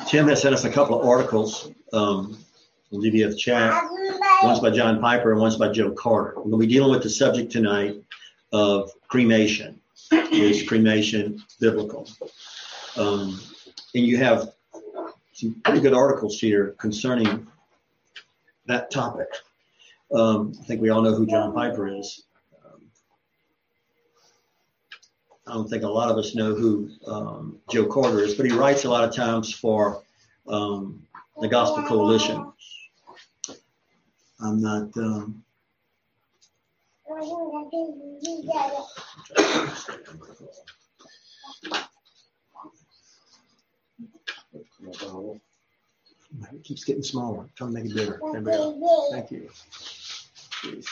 Tim has sent us a couple of articles on DBF chat. One's by John Piper and one's by Joe Carter. We're going to be dealing with the subject tonight of cremation. Is cremation biblical? And you have some pretty good articles here concerning that topic. I think we all know who John Piper is. I don't think a lot of us know who Joe Carter is, but he writes a lot of times for the Gospel Coalition. I'm not. It keeps getting smaller. I'm trying to make it bigger. There we go. Thank you. Please.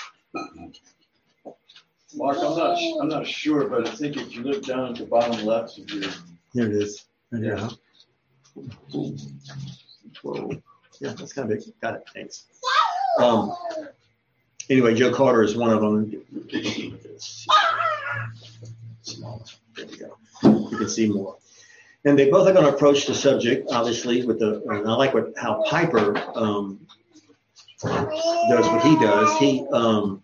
Mark, I'm not sure, but I think if you look down at the bottom left of your... There it is. Yeah. Whoa. Yeah, that's kind of big. Got it. Thanks. Anyway, Joe Carter is one of them. Smaller. There we go. You can see more. And they both are going to approach the subject, obviously, with the. And I like how Piper does what he does.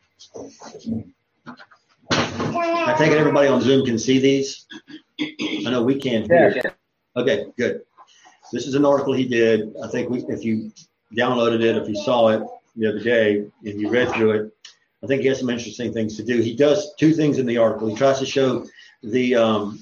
I take it everybody on Zoom can see these. I know we can hear. Yeah. Okay, good. This is an article he did. I think if you downloaded it, if you saw it the other day and you read through it, I think he has some interesting things to do. He does two things in the article. He tries to show the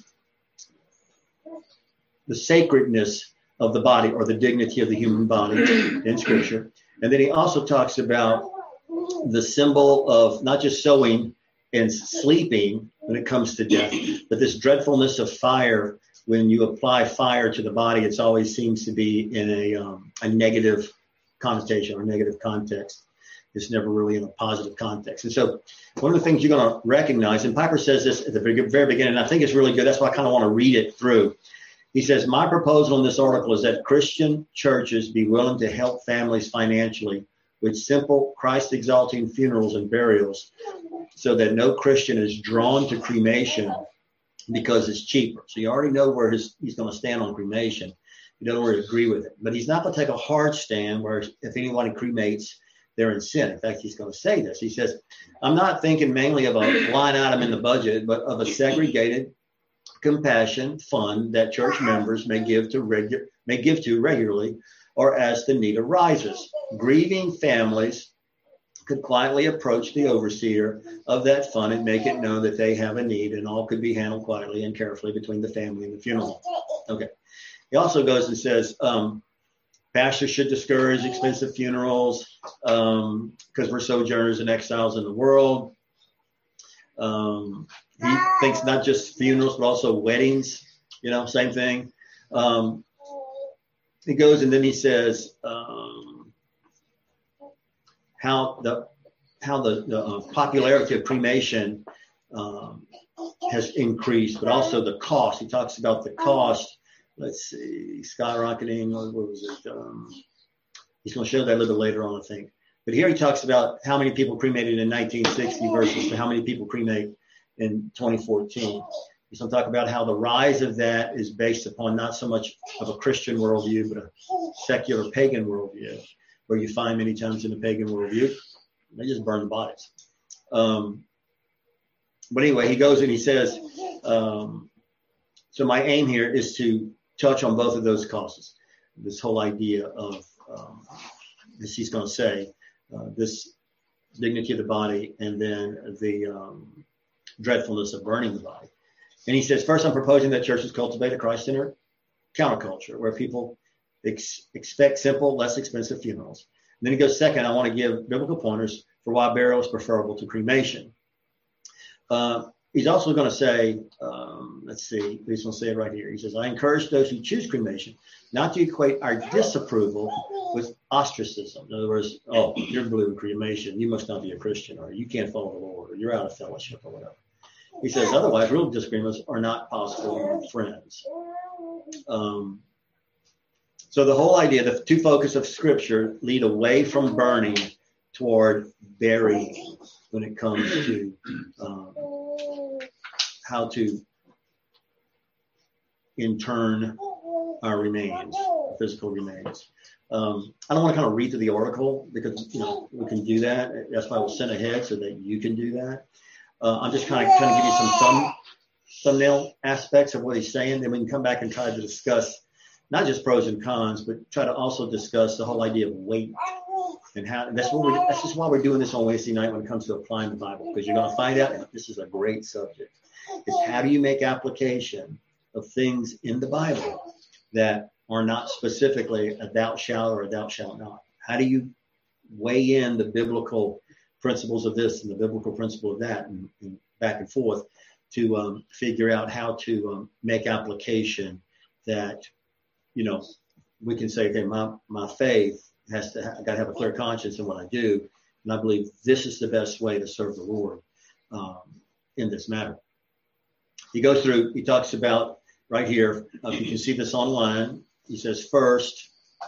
sacredness of the body or the dignity of the human body in Scripture. And then he also talks about the symbol of not just sowing and sleeping when it comes to death, but this dreadfulness of fire. When you apply fire to the body, it always seems to be in a negative connotation or negative context. It's never really in a positive context. And so one of the things you're going to recognize, and Piper says this at the very beginning, and I think it's really good. That's why I kind of want to read it through. He says, my proposal in this article is that Christian churches be willing to help families financially with simple Christ-exalting funerals and burials so that no Christian is drawn to cremation because it's cheaper. So you already know where he's going to stand on cremation. You don't really agree with it. But he's not going to take a hard stand where if anyone cremates, they're in sin. In fact, he's going to say this. He says, I'm not thinking mainly of a line item in the budget, but of a segregated compassion fund that church members may give to regularly or as the need arises. Grieving families could quietly approach the overseer of that fund and make it known that they have a need, and all could be handled quietly and carefully between the family and the funeral. Okay. He also goes and says, pastors should discourage expensive funerals because we're sojourners and exiles in the world. He thinks not just funerals, but also weddings, same thing. He goes and then he says, how the popularity of cremation has increased, but also the cost. He talks about the cost. Let's see, skyrocketing. What was it? He's going to show that a little bit later on, I think. But here he talks about how many people cremated in 1960 versus how many people cremate in 2014. He's going to talk about how the rise of that is based upon not so much of a Christian worldview, but a secular pagan worldview, where you find many times in the pagan worldview, they just burn the bodies. But anyway, he goes and he says, so my aim here is to touch on both of those causes. This whole idea of, as he's going to say, this dignity of the body and then the dreadfulness of burning the body. And he says, first, I'm proposing that churches cultivate a Christ-centered counterculture where people expect simple, less expensive funerals. And then he goes, second, I want to give biblical pointers for why burial is preferable to cremation. He's also going to say, let's see, he's going to say it right here. He says, I encourage those who choose cremation not to equate our disapproval with ostracism. In other words, oh, you're blue in cremation, you must not be a Christian, or you can't follow the Lord, or you're out of fellowship, or whatever. He says, otherwise, real disagreements are not possible among friends. So the whole idea, the two focus of Scripture lead away from burning toward burying when it comes to how to intern our remains. the physical remains. I don't want to kind of read through the article because, we can do that. That's why I was sent ahead so that you can do that. I'm just kind of trying to give you some thumbnail aspects of what he's saying. Then we can come back and try to discuss not just pros and cons, but try to also discuss the whole idea of weight and how. That's just why we're doing this on Wednesday night when it comes to applying the Bible, because you're going to find out, and this is a great subject, is how do you make application of things in the Bible that are not specifically a thou shalt or a thou shalt not? How do you weigh in the biblical principles of this and the biblical principle of that and back and forth to figure out how to make application that, we can say, okay, my faith I got to have a clear conscience in what I do. And I believe this is the best way to serve the Lord in this matter. He talks about right here, you can see this online. He says, first,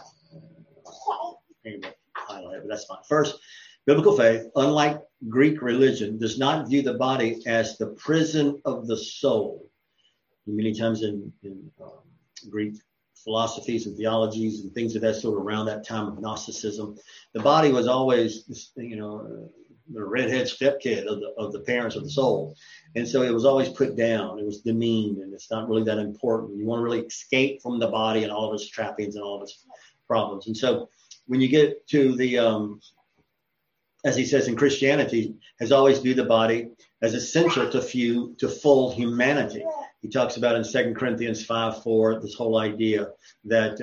highlight, but that's fine. First, biblical faith, unlike Greek religion, does not view the body as the prison of the soul. Many times in Greek philosophies and theologies and things of that sort around that time of Gnosticism, the body was always, the redhead stepkid of the parents of the soul. And so it was always put down. It was demeaned, and it's not really that important. You want to really escape from the body and all of its trappings and all of its problems. And so when you get to the, as he says in Christianity, has always viewed the body as essential to full humanity. He talks about in 2 Corinthians 5:4, this whole idea that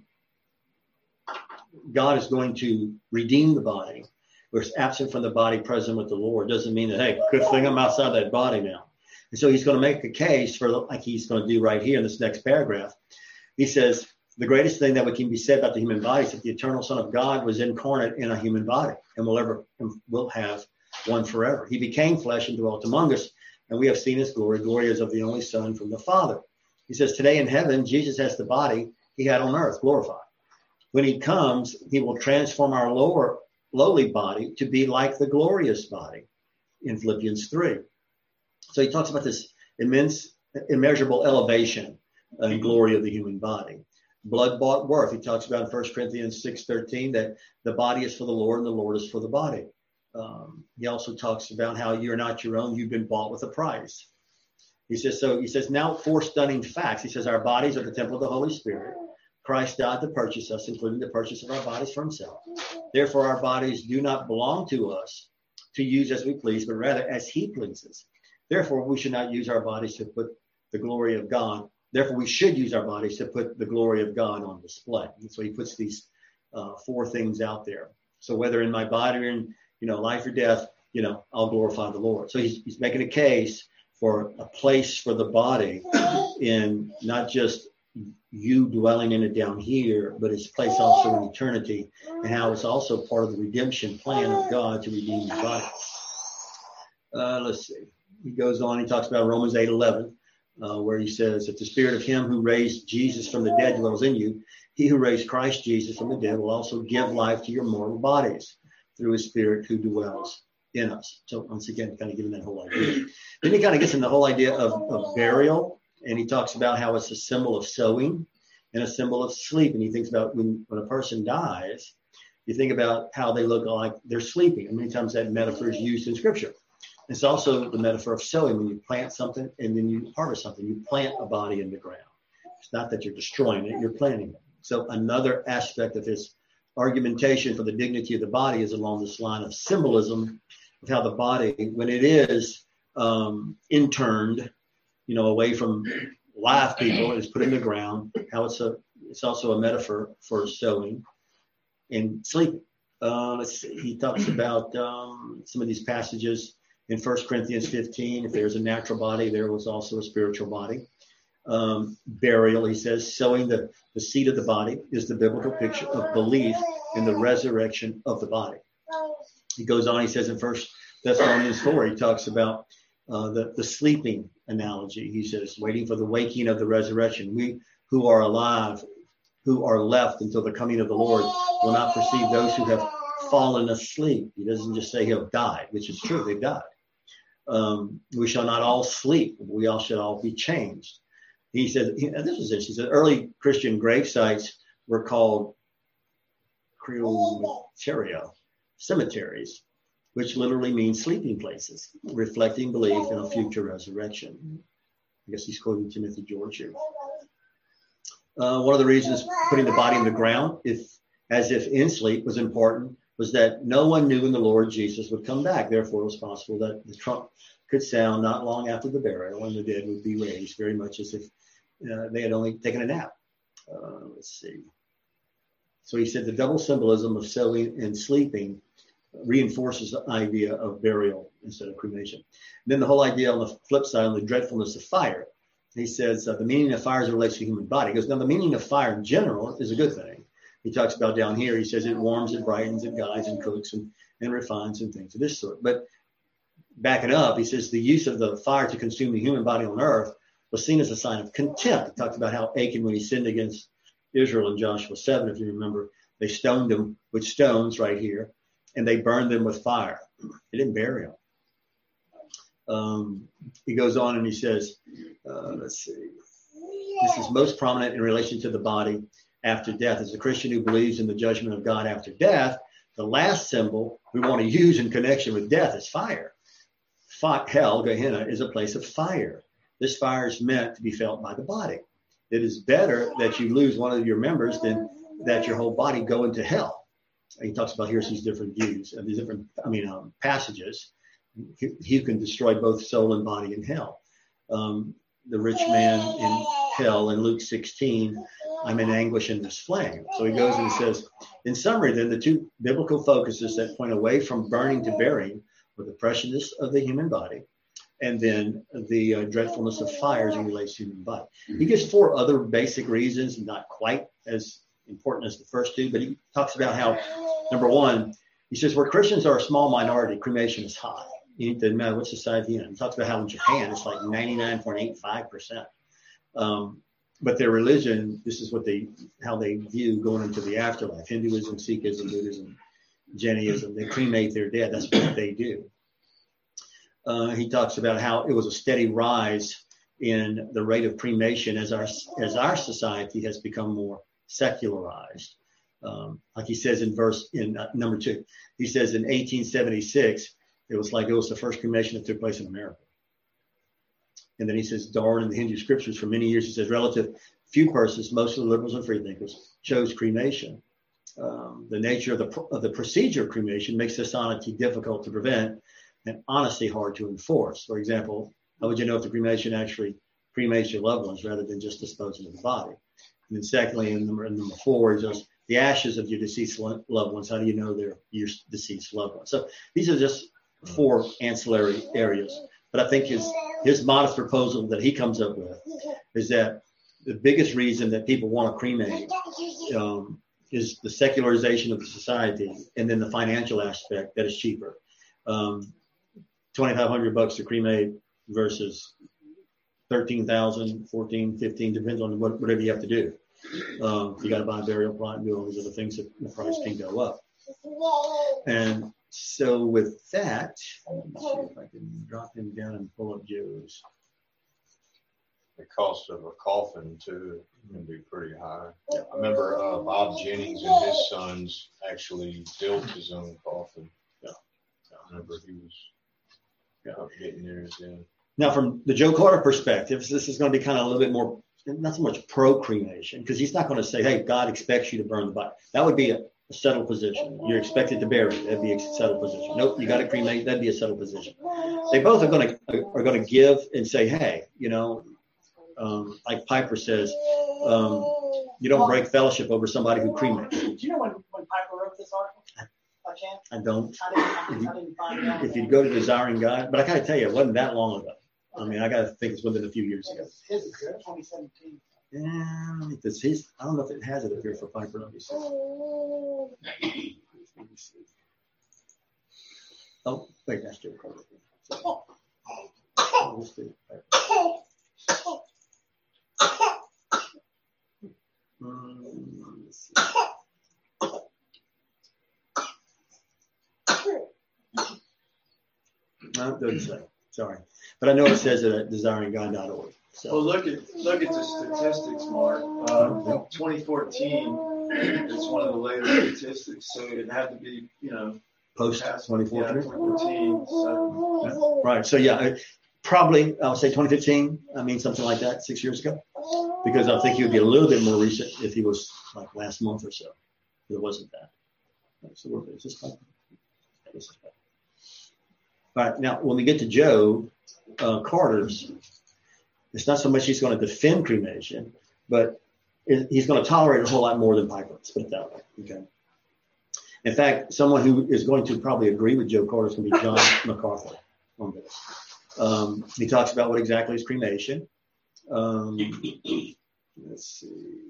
God is going to redeem the body. We're absent from the body, present with the Lord. Doesn't mean that, hey, good thing I'm outside that body now. And so he's going to make a case for, like he's going to do right here in this next paragraph. He says, the greatest thing that can be said about the human body is that the eternal Son of God was incarnate in a human body and will have one forever. He became flesh and dwelt among us, and we have seen his glory. Glory is of the only Son from the Father. He says, today in heaven, Jesus has the body he had on earth, glorified. When he comes, he will transform our lowly body to be like the glorious body in Philippians 3. So he talks about this immeasurable elevation and glory of the human body. Blood-bought worth. He talks about in 1 Corinthians 6:13 that the body is for the Lord and the Lord is for the body. He also talks about how you're not your own, you've been bought with a price. He says, now 4 stunning facts. He says, our bodies are the temple of the Holy Spirit. Christ died to purchase us, including the purchase of our bodies for himself. Therefore, our bodies do not belong to us to use as we please, but rather as he pleases. Therefore, we should not use our bodies to put the glory of God. Therefore, we should use our bodies to put the glory of God on display. And so he puts these 4 things out there. So whether in my body or in, life or death, I'll glorify the Lord. So he's making a case for a place for the body in not just you dwelling in it down here, but its place also in eternity, and how it's also part of the redemption plan of God to redeem the body. Let's see. He goes on. He talks about Romans 8:11, where he says, if the spirit of him who raised Jesus from the dead dwells in you, he who raised Christ Jesus from the dead will also give life to your mortal bodies through his spirit who dwells in us. So once again, kind of giving that whole idea. Then he kind of gets in the whole idea of burial, and he talks about how it's a symbol of sowing and a symbol of sleep. And he thinks about when a person dies, you think about how they look like they're sleeping. And many times that metaphor is used in Scripture. It's also the metaphor of sowing. When you plant something and then you harvest something, you plant a body in the ground. It's not that you're destroying it, you're planting it. So another aspect of his argumentation for the dignity of the body is along this line of symbolism of how the body, when it is interned, away from live people, is put in the ground, how it's also a metaphor for sowing and sleeping. Let's see. He talks about some of these passages in 1 Corinthians 15. If there's a natural body, there was also a spiritual body. Burial, he says, sowing the seed of the body is the biblical picture of belief in the resurrection of the body. He goes on, he says in 1 Thessalonians 4, he talks about the sleeping analogy. He says, waiting for the waking of the resurrection. We who are alive, who are left until the coming of the Lord, will not perceive those who have fallen asleep. He doesn't just say have died, which is true, they've died. We shall not all sleep. We all should all be changed. He said, this was it. He said, early Christian grave sites were called cremateria, cemeteries, which literally means sleeping places, reflecting belief in a future resurrection. I guess he's quoting Timothy George here. One of the reasons putting the body in the ground, as if in sleep, was important was that no one knew when the Lord Jesus would come back. Therefore, it was possible that the trump could sound not long after the burial and the dead would be raised, very much as if they had only taken a nap. Let's see. So he said the double symbolism of sowing and sleeping reinforces the idea of burial instead of cremation. And then the whole idea on the flip side, on the dreadfulness of fire. He says the meaning of fire as it relates to the human body. He goes, now the meaning of fire in general is a good thing. He talks about down here, he says it warms, it brightens, it guides and cooks and refines and things of this sort. But backing up, he says the use of the fire to consume the human body on earth was seen as a sign of contempt. He talks about how Achan, when he sinned against Israel in Joshua 7, if you remember, they stoned him with stones right here, and they burned them with fire. They didn't bury him. He goes on and he says, let's see, this is most prominent in relation to the body after death. As a Christian who believes in the judgment of God after death, the last symbol we want to use in connection with death is fire. Hell, Gehenna, is a place of fire. This fire is meant to be felt by the body. It is better that you lose one of your members than that your whole body go into hell. He talks about here's these different views and these different, passages. He can destroy both soul and body in hell. The rich man in hell in Luke 16, I'm in anguish in this flame. So he goes and he says, in summary, then the two biblical focuses that point away from burning to burying were the preciousness of the human body and then the dreadfulness of fires in relation to the human body. He gives four other basic reasons, not quite as important as the first two, but he talks about how, number one, he says, where Christians are a small minority, cremation is high. It doesn't matter what society you're in. He talks about how in Japan it's like 99.85%. But their religion, this is how they view going into the afterlife. Hinduism, Sikhism, Buddhism, Jainism, they cremate their dead. That's what they do. He talks about how it was a steady rise in the rate of cremation as our society has become more secularized. Like he says in number 2, he says in 1876, it was the first cremation that took place in America. And then he says, Darwin in the Hindu scriptures for many years, he says, relative few persons, most of the liberals and freethinkers, chose cremation. The nature of the procedure of cremation makes dishonesty difficult to prevent and honesty hard to enforce. For example, how would you know if the cremation actually cremates your loved ones rather than just disposing of the body? And then secondly, in number 4, is just the ashes of your deceased loved ones. How do you know they're your deceased loved ones? So these are just 4 ancillary areas. But I think his modest proposal that he comes up with is that the biggest reason that people want to cremate is the secularization of the society, and then the financial aspect that is cheaper. $2,500 to cremate versus $13,000, $14,000, $15,000, depends on whatever you have to do. You got to buy a burial plot and do all these other things that the price can go up. And so with that, let me see if I can drop him down and pull up Joe's. The cost of a coffin too can be pretty high. I remember Bob Jennings and his sons actually built his own coffin. Yeah. I remember he was getting theirs in. Now, from the Joe Carter perspective, this is going to be kind of a little bit more, not so much pro-cremation, because he's not going to say, hey, God expects you to burn the body. That would be a settled position. You're expected to bury it. That'd be a settled position. Nope, you got to cremate. That'd be a settled position. They both are going to give and say, hey, like Piper says, you don't break fellowship over somebody who cremates. Do you know when Piper wrote this article? By chance? I don't. I didn't find out. If you go to Desiring God, but I got to tell you, it wasn't that long ago. I mean, I got to think it's within a few years ago. His is good, 2017. Yeah, I don't know if it has it up here for Piper. Let me see. Oh, wait, that's Joe Carter. We'll see. Let's see. No, it doesn't say. Sorry. But I know it says it at desiringgod.org. So. Well, look at the statistics, Mark. 2014, It's one of the later statistics, so it had to be, Post past 2014. 2014. So Right. So yeah, probably I would say 2015. I mean something like that, 6 years ago, because I think he would be a little bit more recent if he was like last month or so. But it wasn't that. So we're just like this is bad. All right. Now when we get to Joe Carter's, it's not so much he's going to defend cremation, but he's going to tolerate a whole lot more than Piper. Let's put it that way. Okay. In fact, someone who is going to probably agree with Joe Carter is going to be John MacArthur on this. He talks about what exactly is cremation. Let's see.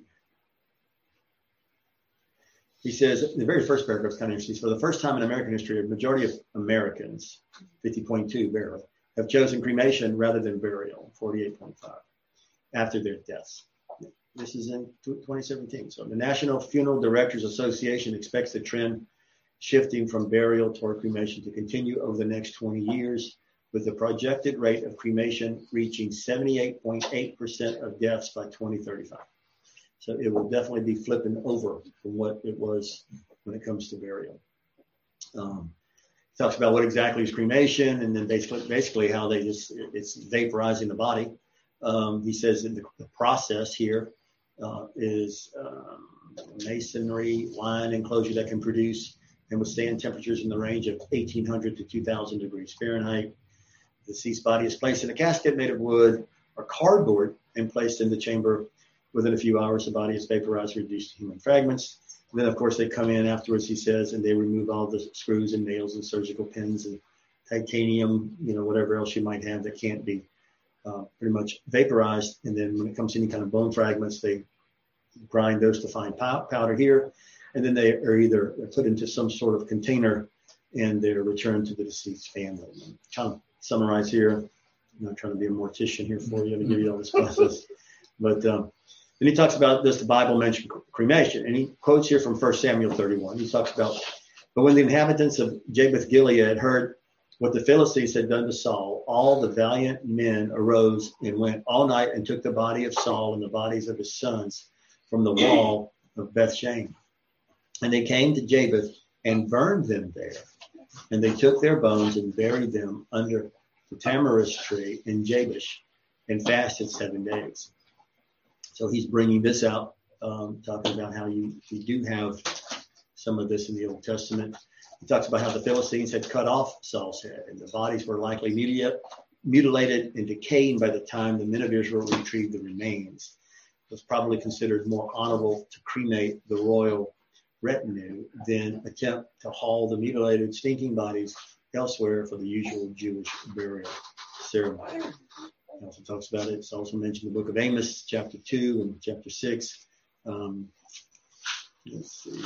He says, the very first paragraph is kind of interesting. For the first time in American history, a majority of Americans, 50.2 barely, have chosen cremation rather than burial, 48.5, after their deaths. This is in 2017. So the National Funeral Directors Association expects the trend shifting from burial toward cremation to continue over the next 20 years, with the projected rate of cremation reaching 78.8% of deaths by 2035. So it will definitely be flipping over from what it was when it comes to burial. Talks about what exactly is cremation, and then basically how it's vaporizing the body. He says that the process here is masonry line enclosure that can produce and withstand temperatures in the range of 1800 to 2000 degrees Fahrenheit. The deceased body is placed in a casket made of wood or cardboard and placed in the chamber. Within a few hours, the body is vaporized, reduced to human fragments. And then, of course, they come in afterwards, he says, and they remove all the screws and nails and surgical pins and titanium, whatever else you might have that can't be pretty much vaporized. And then when it comes to any kind of bone fragments, they grind those to fine powder here. And then they are either put into some sort of container and they're returned to the deceased family. I'm trying to summarize here. I'm not trying to be a mortician here for you to give you all this process. But then he talks about, does the Bible mention cremation? And he quotes here from 1 Samuel 31. He talks about, but when the inhabitants of Jabesh Gilead heard what the Philistines had done to Saul, all the valiant men arose and went all night and took the body of Saul and the bodies of his sons from the wall of Bethshan. And they came to Jabesh and burned them there. And they took their bones and buried them under the tamarisk tree in Jabesh and fasted 7 days. So he's bringing this out, talking about how you do have some of this in the Old Testament. He talks about how the Philistines had cut off Saul's head, and the bodies were likely mutilated and decaying by the time the men of Israel retrieved the remains. It was probably considered more honorable to cremate the royal retinue than attempt to haul the mutilated, stinking bodies elsewhere for the usual Jewish burial ceremony. He also talks about it. It's also mentioned in the book of Amos, chapter 2 and chapter 6. Let's see.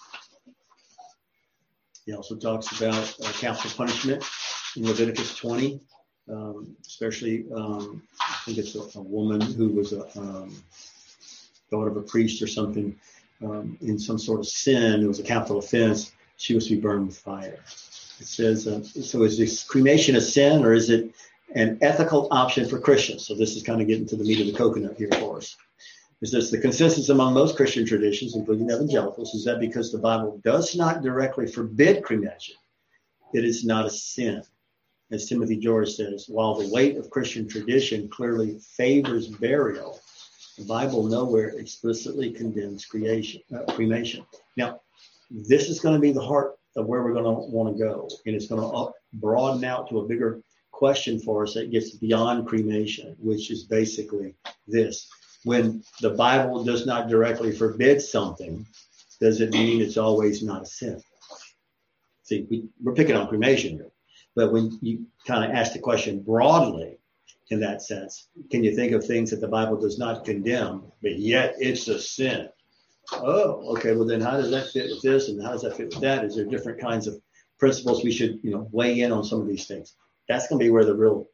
He also talks about capital punishment in Leviticus 20, especially, I think it's a woman who was a daughter of a priest or something in some sort of sin. It was a capital offense. She was to be burned with fire. It says, so is this cremation a sin, or is it an ethical option for Christians? So this is kind of getting to the meat of the coconut here for us. Is this the consensus among most Christian traditions, including evangelicals, is that because the Bible does not directly forbid cremation, it is not a sin. As Timothy George says, while the weight of Christian tradition clearly favors burial, the Bible nowhere explicitly condemns cremation. Now, this is going to be the heart of where we're going to want to go, and it's going to broaden out to a bigger question for us that gets beyond cremation, which is basically this. When the Bible does not directly forbid something, does it mean it's always not a sin? See, we're picking on cremation here, but when you kind of ask the question broadly in that sense, can you think of things that the Bible does not condemn, but yet it's a sin? Oh, okay, well then how does that fit with this, and how does that fit with that? Is there different kinds of principles we should, weigh in on some of these things? That's going to be where the real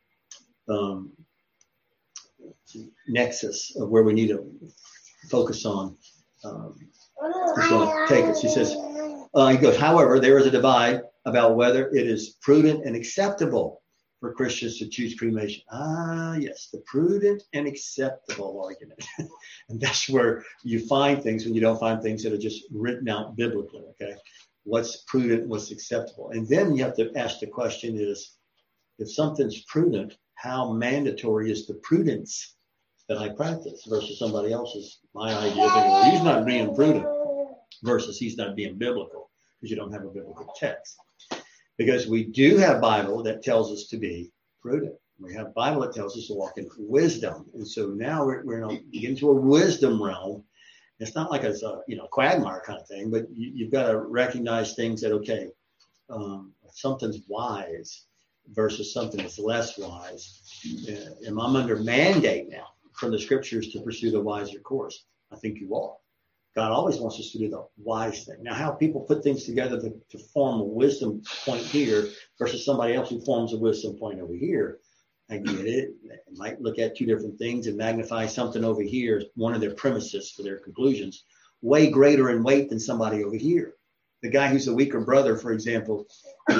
nexus of where we need to focus on is going to take us. He says, he goes, however, there is a divide about whether it is prudent and acceptable for Christians to choose cremation? Yes, the prudent and acceptable argument. And that's where you find things when you don't find things that are just written out biblically, okay? What's prudent, what's acceptable. And then you have to ask the question is, if something's prudent, how mandatory is the prudence that I practice versus somebody else's, my idea of thinking, well, he's not being prudent versus he's not being biblical because you don't have a biblical text. Because we do have Bible that tells us to be prudent. We have Bible that tells us to walk in wisdom. And so now we're getting to a wisdom realm. It's not like a quagmire kind of thing, but you've got to recognize things that, okay, something's wise versus something that's less wise. And I'm under mandate now from the scriptures to pursue the wiser course. I think you are. God always wants us to do the wise thing. Now, how people put things together to form a wisdom point here versus somebody else who forms a wisdom point over here, I get it. They might look at two different things and magnify something over here, one of their premises for their conclusions, way greater in weight than somebody over here. The guy who's a weaker brother, for example,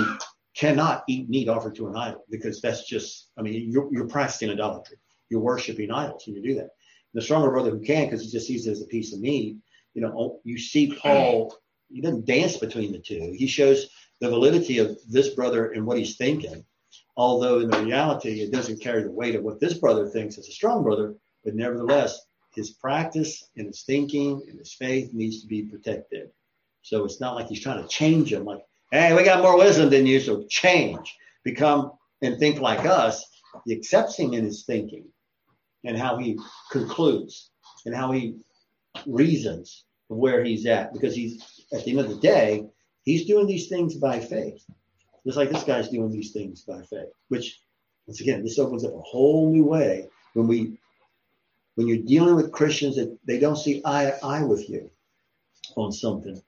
cannot eat meat offered to an idol because that's just, you're practicing idolatry. You're worshiping idols when you do that. The stronger brother who can, because he just sees it as a piece of meat, you see Paul, he doesn't dance between the two. He shows the validity of this brother and what he's thinking, although in the reality, it doesn't carry the weight of what this brother thinks as a strong brother, but nevertheless, his practice and his thinking and his faith needs to be protected. So it's not like he's trying to change him, like, hey, we got more wisdom than you, so change, become and think like us. He accepts him in his thinking and how he concludes and how he reasons where he's at, because he's, at the end of the day, he's doing these things by faith. Just like this guy's doing these things by faith, which, once again, this opens up a whole new way when you're dealing with Christians that they don't see eye to eye with you on something.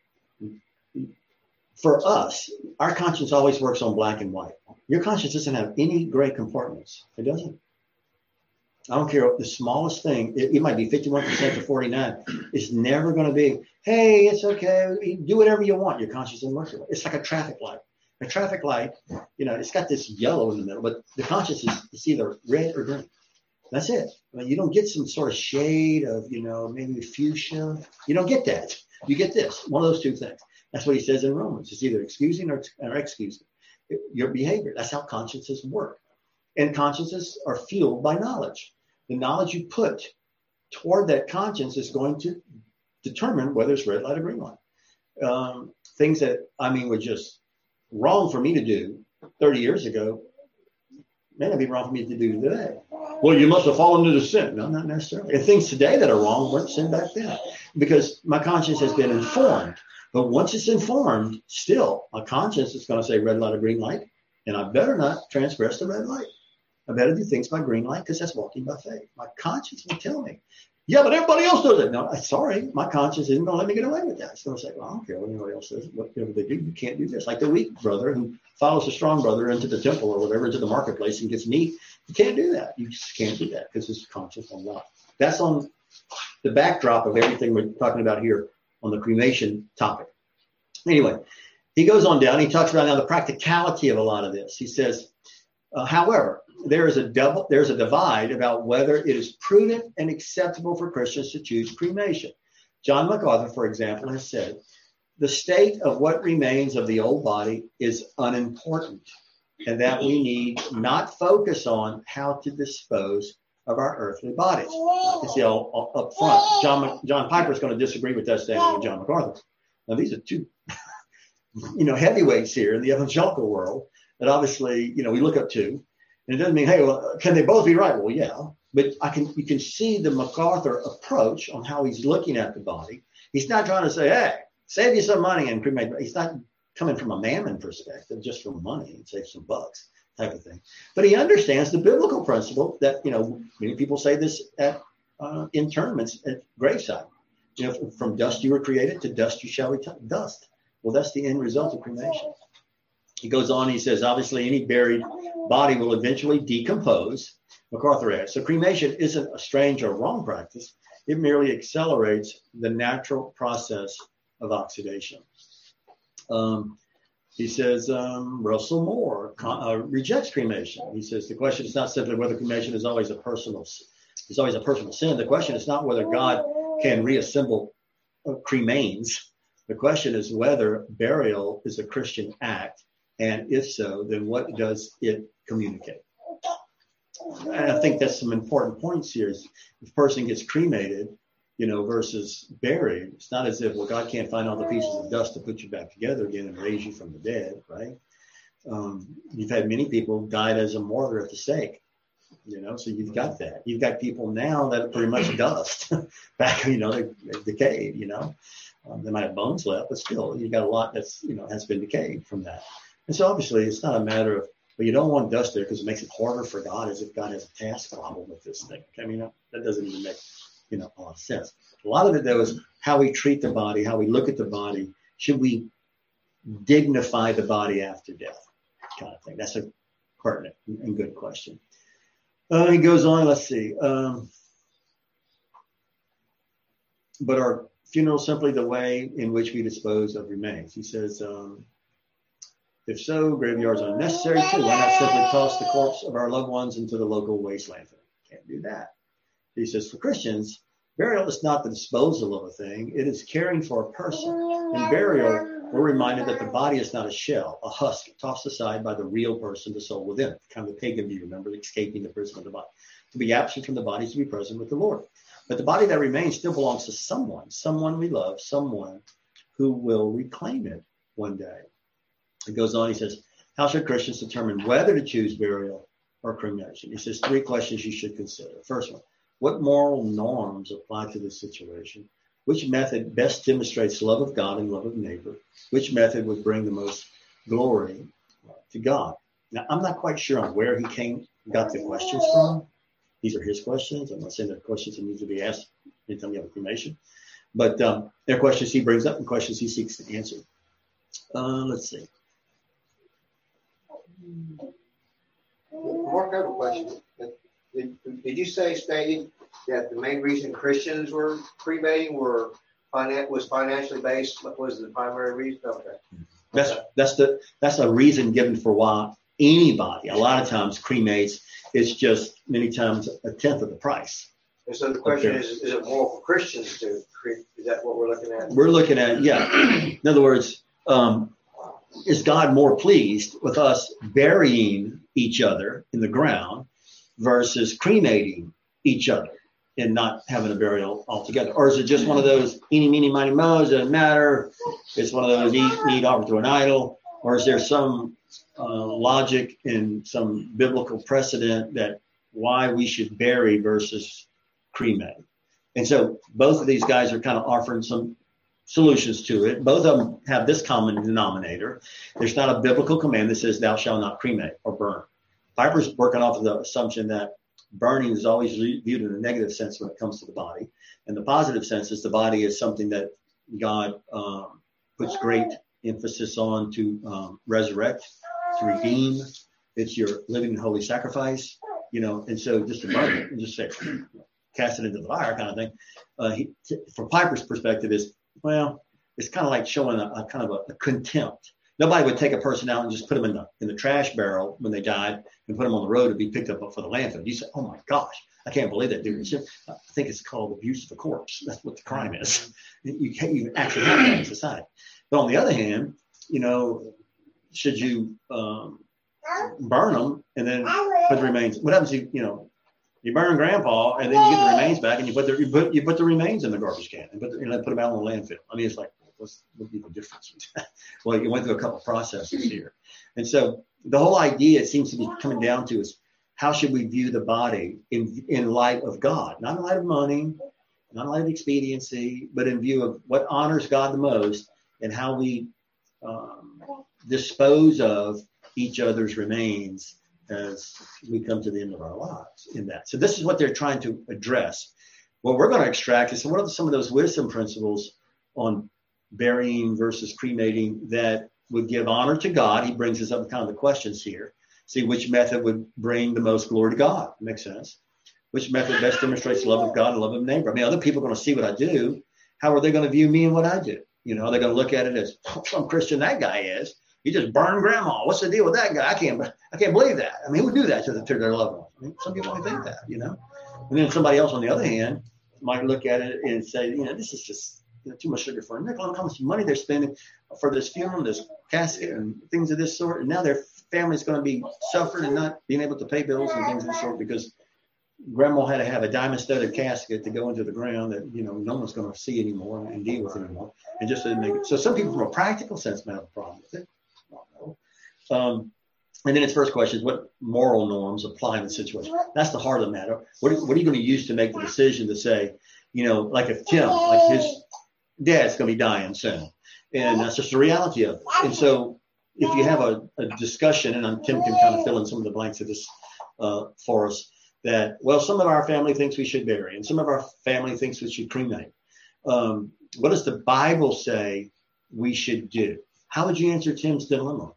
For us, our conscience always works on black and white. Your conscience doesn't have any gray compartments. It doesn't. I don't care, the smallest thing, it might be 51% to 49. It's never going to be, hey, it's okay, do whatever you want. Your conscience doesn't work. It's like a traffic light. A traffic light, it's got this yellow in the middle, but the conscience is either red or green. That's it. You don't get some sort of shade of, maybe fuchsia. You don't get that. You get this, one of those two things. That's what he says in Romans. It's either excusing or excusing your behavior. That's how consciences work. And consciences are fueled by knowledge. The knowledge you put toward that conscience is going to determine whether it's red light or green light. Things that, were just wrong for me to do 30 years ago, may not be wrong for me to do today. Well, you must have fallen into sin. No, not necessarily. And things today that are wrong weren't sin back then, because my conscience has been informed. But once it's informed, still, my conscience is going to say red light or green light, and I better not transgress the red light. I better do things by green light, because that's walking by faith. My conscience will tell me, yeah, but everybody else does it. No, sorry, my conscience isn't going to let me get away with that. It's going to say, well, I don't care what anybody else says. Whatever they do, you can't do this. Like the weak brother who follows the strong brother into the temple or whatever, into the marketplace and gets meat. You can't do that. You just can't do that because his conscience will not. That's on the backdrop of everything we're talking about here on the cremation topic. Anyway, he goes on down. He talks about now the practicality of a lot of this. He says, however, there's a divide about whether it is prudent and acceptable for Christians to choose cremation. John MacArthur, for example, has said, the state of what remains of the old body is unimportant, and that we need not focus on how to dispose of our earthly bodies. You see up front, John Piper is going to disagree with that statement with John MacArthur. Now, these are two, heavyweights here in the evangelical world that obviously, we look up to. And it doesn't mean, hey, well, can they both be right? Well, yeah. But you can see the MacArthur approach on how he's looking at the body. He's not trying to say, hey, save you some money and cremate. He's not coming from a mammon perspective, just from money and save some bucks type of thing. But he understands the biblical principle that, many people say this at interments at graveside. From dust you were created, to dust you shall return. Dust. Well, that's the end result of cremation. He goes on, he says, obviously any buried body will eventually decompose, MacArthur adds. So cremation isn't a strange or wrong practice. It merely accelerates the natural process of oxidation. He says Russell Moore rejects cremation. He says the question is not simply whether cremation is always a personal sin. The question is not whether God can reassemble cremains. The question is whether burial is a Christian act, and if so, then what does it communicate? And I think that's some important points here. Is if a person gets cremated, versus buried, it's not as if, well, God can't find all the pieces of dust to put you back together again and raise you from the dead, right? You've had many people died as a martyr at the stake, so you've got that. You've got people now that are pretty much dust back, they're decayed, they might have bones left, but still, you've got a lot that's, has been decayed from that. And so obviously it's not a matter of, but you don't want dust there because it makes it harder for God, as if God has a task problem with this thing. I mean, that doesn't even make, a lot of sense. A lot of it, though, is how we treat the body, how we look at the body. Should we dignify the body after death? Kind of thing. That's a pertinent and good question. He goes on, let's see. But are funerals simply the way in which we dispose of remains? He says, if so, graveyards are necessary too. Why not simply toss the corpse of our loved ones into the local wasteland? Can't do that. He says, for Christians, burial is not the disposal of a thing. It is caring for a person. In burial, we're reminded that the body is not a shell, a husk tossed aside by the real person, the soul within it. Kind of the pagan view, remember, escaping the prison of the body. To be absent from the body is to be present with the Lord. But the body that remains still belongs to someone we love, someone who will reclaim it one day. It goes on, he says, how should Christians determine whether to choose burial or cremation? He says 3 questions you should consider. First one, what moral norms apply to this situation? Which method best demonstrates love of God and love of neighbor? Which method would bring the most glory to God? Now, I'm not quite sure on where he got the questions from. These are his questions. I'm not saying they're questions that need to be asked anytime you have a cremation. But they're questions he brings up and questions he seeks to answer. Let's see. Mark, I have a question. Did you stated that the main reason Christians were cremating was financially based? What was the primary reason? Okay. That's a reason given for why anybody, a lot of times, cremates. It's just many times a tenth of the price. And so the question is it moral for Christians to cremate? Is that what we're looking at? We're looking at, yeah. In other words, is God more pleased with us burying each other in the ground versus cremating each other and not having a burial altogether? Or is it just one of those eeny, meeny, miny, mo's, doesn't matter, it's one of those eat, offer to an idol? Or is there some logic and some biblical precedent that why we should bury versus cremate? And so both of these guys are kind of offering some solutions to it. Both of them have this common denominator. There's not a biblical command that says thou shalt not cremate or burn. Piper's working off of the assumption that burning is always viewed in a negative sense when it comes to the body. And the positive sense is the body is something that God puts great emphasis on to resurrect, to redeem. It's your living and holy sacrifice, and so just to burn it and just say, cast it into the fire kind of thing. From Piper's perspective is, well, it's kind of like showing a kind of a contempt. Nobody would take a person out and just put them in the trash barrel when they died and put them on the road to be picked up for the landfill. You say, oh my gosh, I can't believe that, dude. I think it's called abuse of the corpse. That's what the crime is. You can't even actually have that in society. But on the other hand, should you burn them and then put the remains? What happens if, you burn grandpa and then you get the remains back and you put the remains in the garbage can and put them out on the landfill. I mean, it's like, what would be the difference? Well, you went through a couple of processes here. And so the whole idea, it seems to be coming down to is how should we view the body in light of God? Not in light of money, not in light of expediency, but in view of what honors God the most and how we dispose of each other's remains as we come to the end of our lives in that. So this is what they're trying to address. What we're going to extract is what are some of those wisdom principles on burying versus cremating that would give honor to God. He brings us up kind of the questions here. See which method would bring the most glory to God. Makes sense. Which method best demonstrates love of God and love of neighbor? I mean, other people are going to see what I do. How are they going to view me and what I do? Are they going to look at it as some Christian that guy is? He just burned grandma. What's the deal with that guy? I can't believe that. I mean, who would do that to their loved one? I mean, some people might think that, you know. And then somebody else on the other hand might look at it and say, you know, this is just too much sugar for a nickel. How much money they're spending for this funeral, this casket, and things of this sort. And now their family's going to be suffering and not being able to pay bills and things of this sort because grandma had to have a diamond-studded casket to go into the ground that, you know, no one's going to see anymore and deal with anymore. And just to make it. So some people from a practical sense might have a problem with it. I don't know. And then its first question is, what moral norms apply in the situation? That's the heart of the matter. What are you going to use to make the decision to say, you know, like if Tim, like his dad's going to be dying soon. And that's just the reality of it. And so if you have a discussion, and Tim can kind of fill in some of the blanks of this for us, that, well, some of our family thinks we should bury, and some of our family thinks we should cremate. What does the Bible say we should do? How would you answer Tim's dilemma?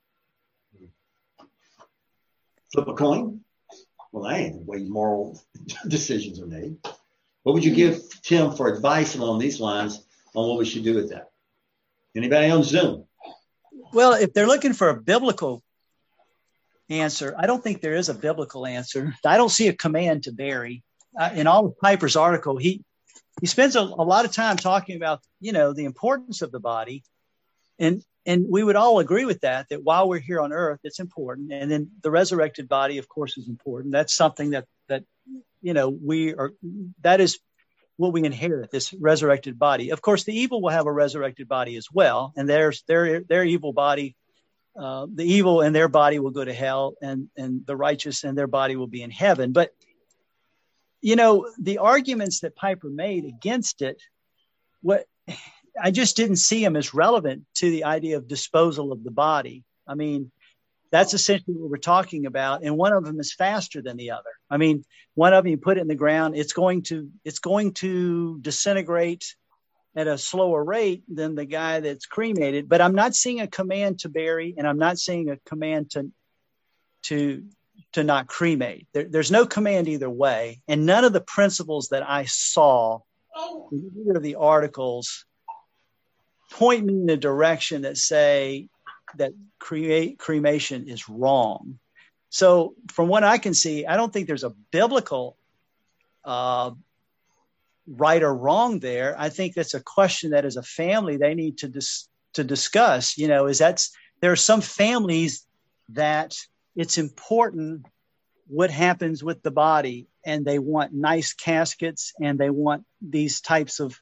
Flip a coin? Well, that ain't the way moral decisions are made. What would you give Tim for advice along these lines on what we should do with that? Anybody on Zoom? Well, if they're looking for a biblical answer, I don't think there is a biblical answer. I don't see a command to bury. In all of Piper's article, he spends a lot of time talking about, you know, the importance of the body. And we would all agree with that while we're here on earth, it's important. And then the resurrected body, of course, is important. That's something that you know, that is what we inherit, this resurrected body. Of course, the evil will have a resurrected body as well. And their evil body, the evil in their body will go to hell, and the righteous in their body will be in heaven. But, you know, the arguments that Piper made against it, I just didn't see them as relevant to the idea of disposal of the body. I mean, that's essentially what we're talking about. And one of them is faster than the other. I mean, one of them, you put it in the ground, it's going to disintegrate at a slower rate than the guy that's cremated. But I'm not seeing a command to bury, and I'm not seeing a command to not cremate. There's no command either way. And none of the principles that I saw in either of the articles point me in a direction that say that cremation is wrong. So from what I can see, I don't think there's a biblical right or wrong there. I think that's a question that as a family, they need to discuss, you know, there are some families that it's important what happens with the body, and they want nice caskets, and they want these types of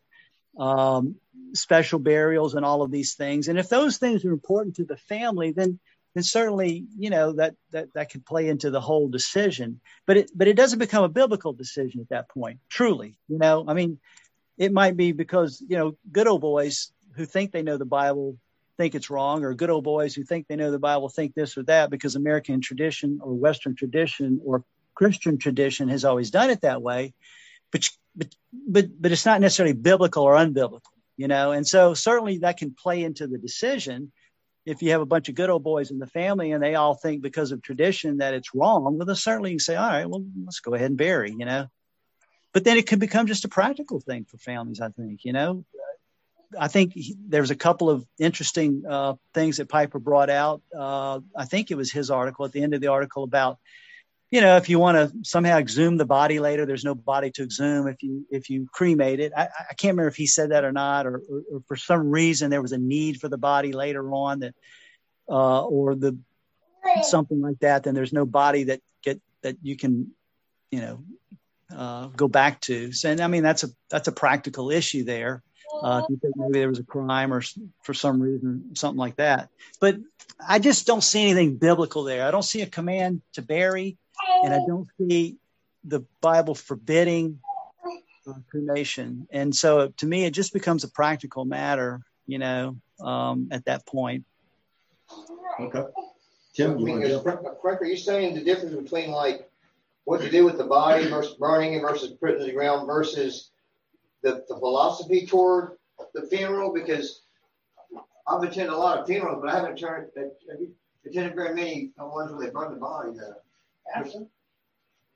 special burials and all of these things. And if those things are important to the family, then certainly, you know, that could play into the whole decision. But it doesn't become a biblical decision at that point, truly. You know, I mean, it might be because, you know, good old boys who think they know the Bible think it's wrong, or good old boys who think they know the Bible think this or that because American tradition or Western tradition or Christian tradition has always done it that way. But it's not necessarily biblical or unbiblical, you know. And so certainly that can play into the decision. If you have a bunch of good old boys in the family and they all think because of tradition that it's wrong, well, then certainly you can say, all right, well, let's go ahead and bury, you know. But then it could become just a practical thing for families, I think, you know. I think there's a couple of interesting things that Piper brought out. I think it was his article at the end of the article about, you know, if you want to somehow exhume the body later, there's no body to exhume if you cremate it. I can't remember if he said that or not, or for some reason there was a need for the body later on that, or something like that. Then there's no body that you can, you know, go back to. So, and I mean, that's a practical issue there. If you think maybe there was a crime or for some reason, something like that. But I just don't see anything biblical there. I don't see a command to bury, and I don't see the Bible forbidding cremation. And so to me, it just becomes a practical matter, you know, at that point. Okay. Tim, Frank, are you saying the difference between like what to do with the body versus burning it versus putting it in the ground versus the philosophy toward the funeral? Because I've attended a lot of funerals, but I haven't attended very many ones where they burn the body.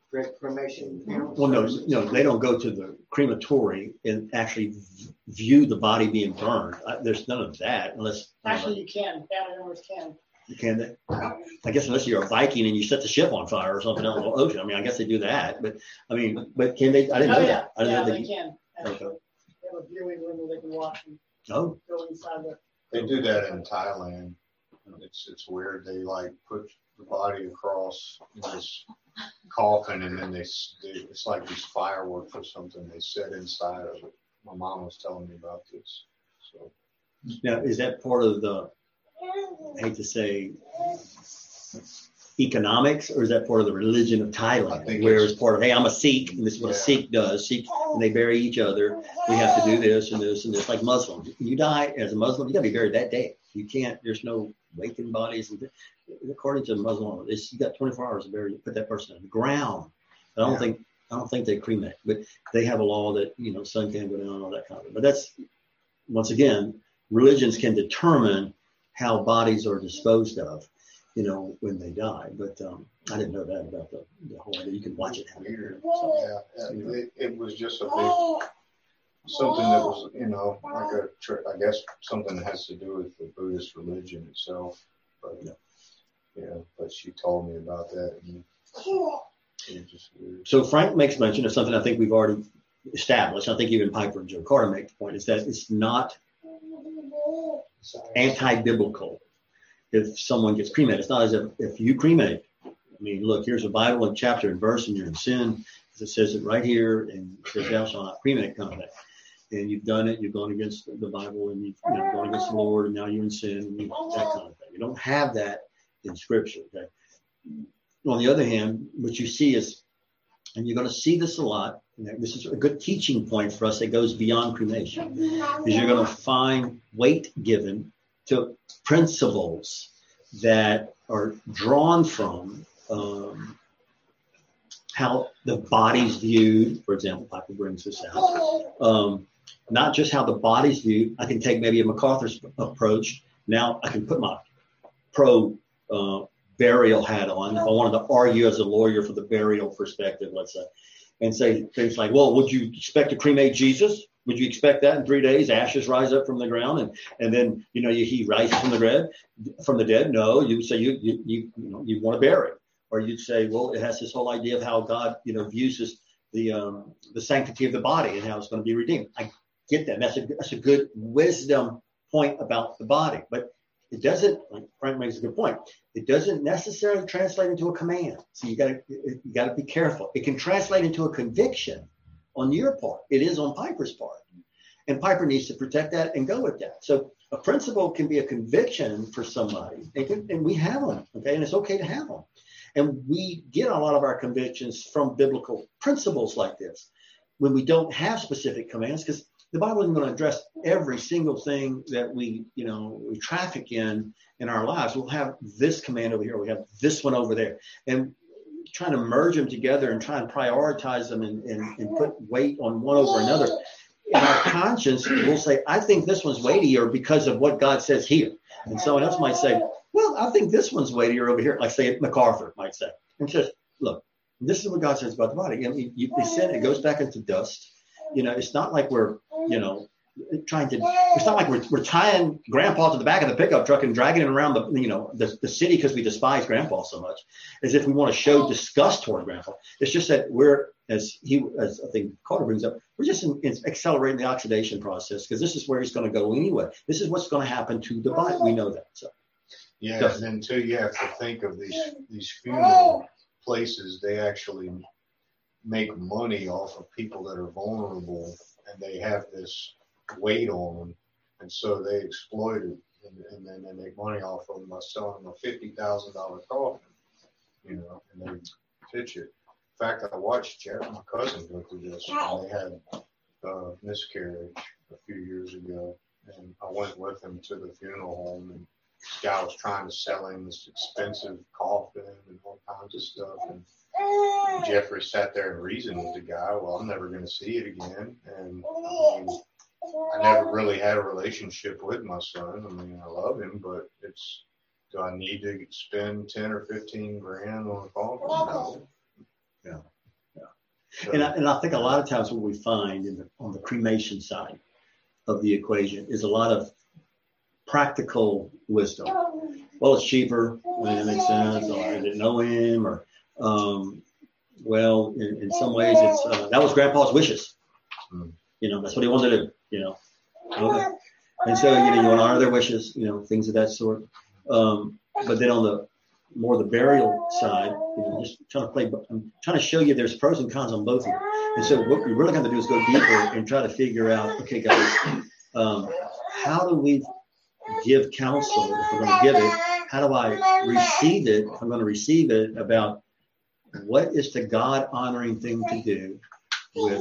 cremation funerals? Well, no, they don't go to the crematory and actually view the body being burned. There's none of that unless. Actually, you can. Family members can. Can they? I guess unless you're a Viking and you set the ship on fire or something out in the ocean. I mean, I guess they do that. But can they? I didn't know that. I didn't know they can. Okay. They have a viewing room where they can watch and go inside the. They do that in Thailand. It's weird. They like put the body across this coffin, and then it's like these fireworks or something they set inside of it. My mom was telling me about this. So now, is that part of the? I hate to say economics, or is that part of the religion of Thailand? Where it's part of, hey, I'm a Sikh, and this is what a Sikh does. Sikh, and they bury each other. We have to do this and this and this, like Muslims. You die as a Muslim, you got to be buried that day. You can't. There's no waking bodies. According to Muslim, you got 24 hours to bury. Put that person in the ground. I don't think they cremate, but they have a law that sun can't go down and all that kind of. But that's once again, religions can determine how bodies are disposed of, when they die. But I didn't know that about the whole idea. You can watch it happen. It was just a big something that was, like I guess something that has to do with the Buddhist religion itself. But but she told me about that. And it was just weird. So Frank makes mention of something I think we've already established. I think even Piper and Joe Carter make the point is that it's not anti-biblical if someone gets cremated. It's not as if you cremate. I mean, look, here's a Bible and chapter and verse, and you're in sin. It says it right here, and it says thou shalt not cremate, kind of thing. And you've done it. You've gone against the Bible, and you've gone against the Lord, and now you're in sin, and that kind of thing. You don't have that in Scripture. Okay. On the other hand, what you see is, and you're going to see this a lot. This is a good teaching point for us that goes beyond cremation. Is you're going to find weight given to principles that are drawn from how the body's viewed. For example, Piper brings this out. Not just how the body's viewed. I can take maybe a MacArthur's approach. Now I can put my burial hat on. If I wanted to argue as a lawyer for the burial perspective, let's say, and say things like, well, would you expect to cremate Jesus? Would you expect that in 3 days, ashes rise up from the ground and then, he rises from the dead? No, you would say you want to bury. Or you'd say, well, it has this whole idea of how God, views the sanctity of the body and how it's going to be redeemed. I get that. That's a good wisdom point about the body. But it doesn't, like Frank makes a good point, it doesn't necessarily translate into a command. So you got to be careful. It can translate into a conviction on your part. It is on Piper's part. And Piper needs to protect that and go with that. So a principle can be a conviction for somebody, and we have them, okay? And it's okay to have them. And we get a lot of our convictions from biblical principles like this when we don't have specific commands, because the Bible isn't going to address every single thing that we traffic in our lives. We'll have this command over here. We have this one over there. And trying to merge them together and try and prioritize them and put weight on one over another. In our conscience, we'll say, I think this one's weightier because of what God says here. And someone else might say, well, I think this one's weightier over here. Like say MacArthur might say. And just, look, this is what God says about the body. And they said it goes back into dust. It's not like we're, it's not like we're tying Grandpa to the back of the pickup truck and dragging him around the city because we despise Grandpa so much, as if we want to show disgust toward Grandpa. It's just that we're, as I think Carter brings up, we're just accelerating the oxidation process because this is where he's going to go anyway. This is what's going to happen to the body. We know that. So. Yeah, and then too, you have to think of these funeral places. They actually make money off of people that are vulnerable, and they have this weight on them, and so they exploit it, and then they make money off of them by selling them a $50,000 coffin, and they pitch it. In fact, I watched my cousin go through this, and they had a miscarriage a few years ago, and I went with him to the funeral home, and this guy was trying to sell him this expensive coffin and all kinds of stuff, and Jeffrey sat there and reasoned with the guy. Well, I'm never going to see it again, and I never really had a relationship with my son. I mean, I love him, but do I need to spend 10 or 15 grand on a coffin? No. Yeah. So, And I think a lot of times what we find on the cremation side of the equation is a lot of practical wisdom. Well, it's cheaper, and it makes sense, or I didn't know him, or well, in some ways, it's that was Grandpa's wishes. That's what he wanted to do. Okay. And so you want to honor their wishes, things of that sort. But then on the burial side, just I'm trying to show you there's pros and cons on both of them. And so what we're really going to do is go deeper and try to figure out, okay, guys, how do we give counsel? If we're going to give it, how do I receive it? If I'm going to receive it, about what is the God honoring thing to do with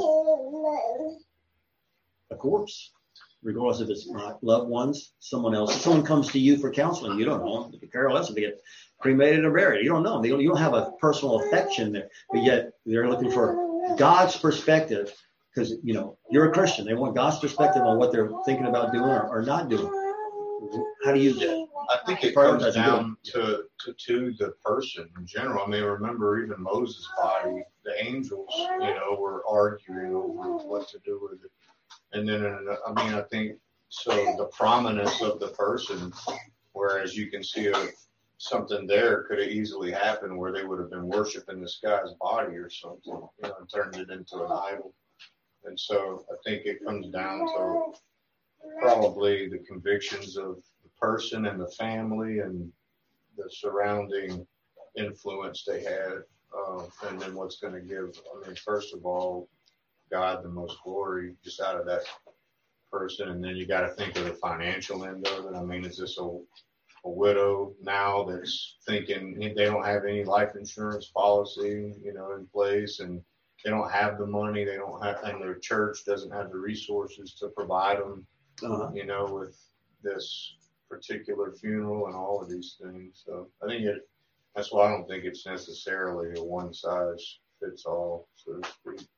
a corpse, regardless if it's not loved ones, someone else. If someone comes to you for counseling, you don't know them. You could care less if they get cremated or buried. You don't know them. You don't have a personal affection there, but yet they're looking for God's perspective, because you're a Christian. They want God's perspective on what they're thinking about doing or not doing. How do you do it? I think it comes down to the person in general. I mean, remember even Moses' body, the angels, were arguing over what to do with it. And then, I think so. The prominence of the person, whereas you can see something there could have easily happened where they would have been worshiping this guy's body or something, and turned it into an idol. And so I think it comes down to probably the convictions of the person and the family and the surrounding influence they had, and then what's going to give, first of all, God the most glory just out of that person. And then you got to think of the financial end of it. Is this a widow now that's thinking they don't have any life insurance policy, in place, and they don't have the money, and their church doesn't have the resources to provide them, with this particular funeral and all of these things. So I think that's why I don't think it's necessarily a one size fits all, so to speak.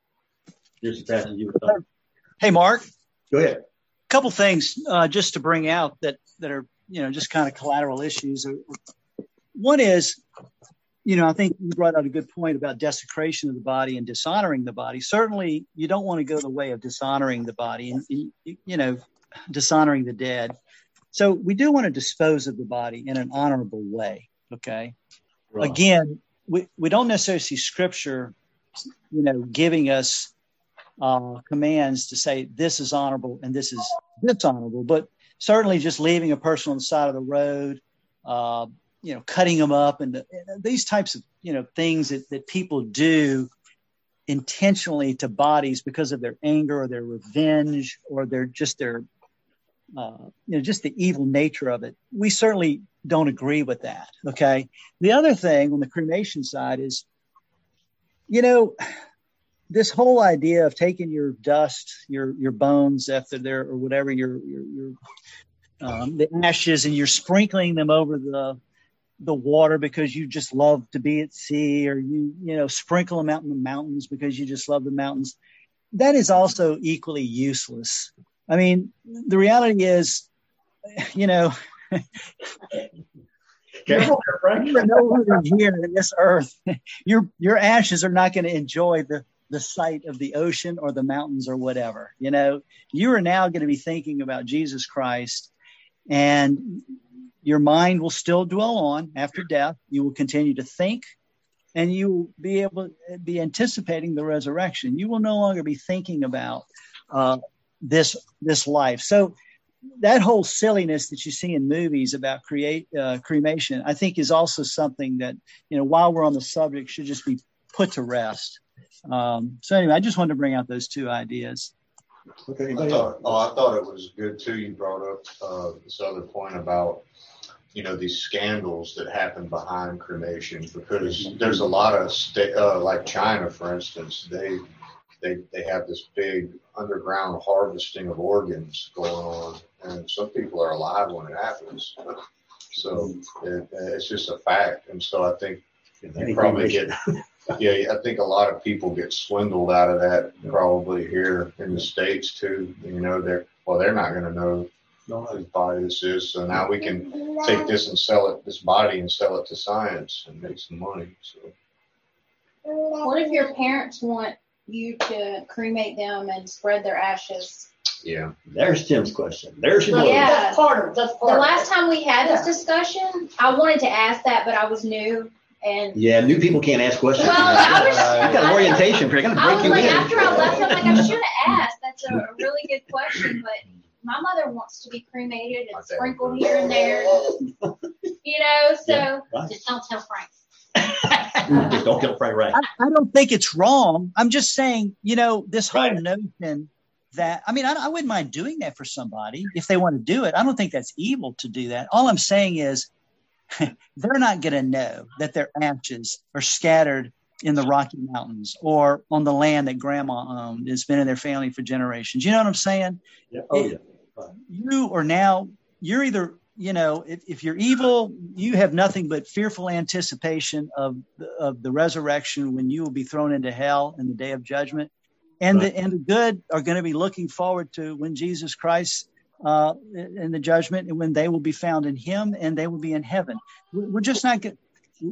Here's the passage you were talking. Hey, Mark. Go ahead. A couple things just to bring out that are, just kind of collateral issues. One is, I think you brought out a good point about desecration of the body and dishonoring the body. Certainly, you don't want to go the way of dishonoring the body and, dishonoring the dead. So we do want to dispose of the body in an honorable way. Okay. Right. Again, we don't necessarily see Scripture, giving us commands to say this is honorable and this is dishonorable, but certainly just leaving a person on the side of the road, cutting them up, and these types of things that people do intentionally to bodies because of their anger or their revenge or just the evil nature of it. We certainly don't agree with that. Okay. The other thing on the cremation side is, this whole idea of taking your dust, your bones after they're, or whatever, the ashes, and you're sprinkling them over the water because you just love to be at sea, or sprinkle them out in the mountains because you just love the mountains. That is also equally useless. The reality is, you're no longer here in this earth. Your ashes are not going to enjoy the sight of the ocean or the mountains or whatever. You are now going to be thinking about Jesus Christ, and your mind will still dwell on after death. You will continue to think, and you will be able to be anticipating the resurrection. You will no longer be thinking about this life. So that whole silliness that you see in movies about cremation, I think, is also something that, while we're on the subject, should just be put to rest. So anyway, I just wanted to bring out those two ideas. Okay. I thought it was good too. You brought up this other point about, these scandals that happen behind cremation, because there's a lot of like China, for instance, they have this big underground harvesting of organs going on, and some people are alive when it happens. So it's just a fact. And so I think you probably get, I think a lot of people get swindled out of that probably here in the States too. They're not going to know whose body this is. So now we can take this body and sell it to science and make some money. So What if your parents want you to cremate them and spread their ashes? Yeah. There's Tim's question. There's your Yeah. That's part of it. That's part The of last time we had this discussion, I wanted to ask that, but I was new. And Yeah, new people can't ask questions. well, I was. I got an orientation period. I got to I break was you like, in. after I left, I'm like, I should have asked. That's a really good question, but my mother wants to be cremated and sprinkled here and there. You know, so Yeah, right. just don't tell Frank. Just don't get Frank right. I don't think it's wrong. I'm just saying, this whole Right. notion that, I wouldn't mind doing that for somebody if they want to do it. I don't think that's evil to do that. All I'm saying is they're not going to know that their ashes are scattered in the Rocky Mountains or on the land that grandma owned. It's been in their family for generations. You know what I'm saying? Yeah. Oh, yeah. Right. You're either, if you're evil, you have nothing but fearful anticipation of the resurrection when you will be thrown into hell in the day of judgment. And Right. the good are going to be looking forward to when Jesus Christ in the judgment and when they will be found in him and they will be in heaven. We're just not going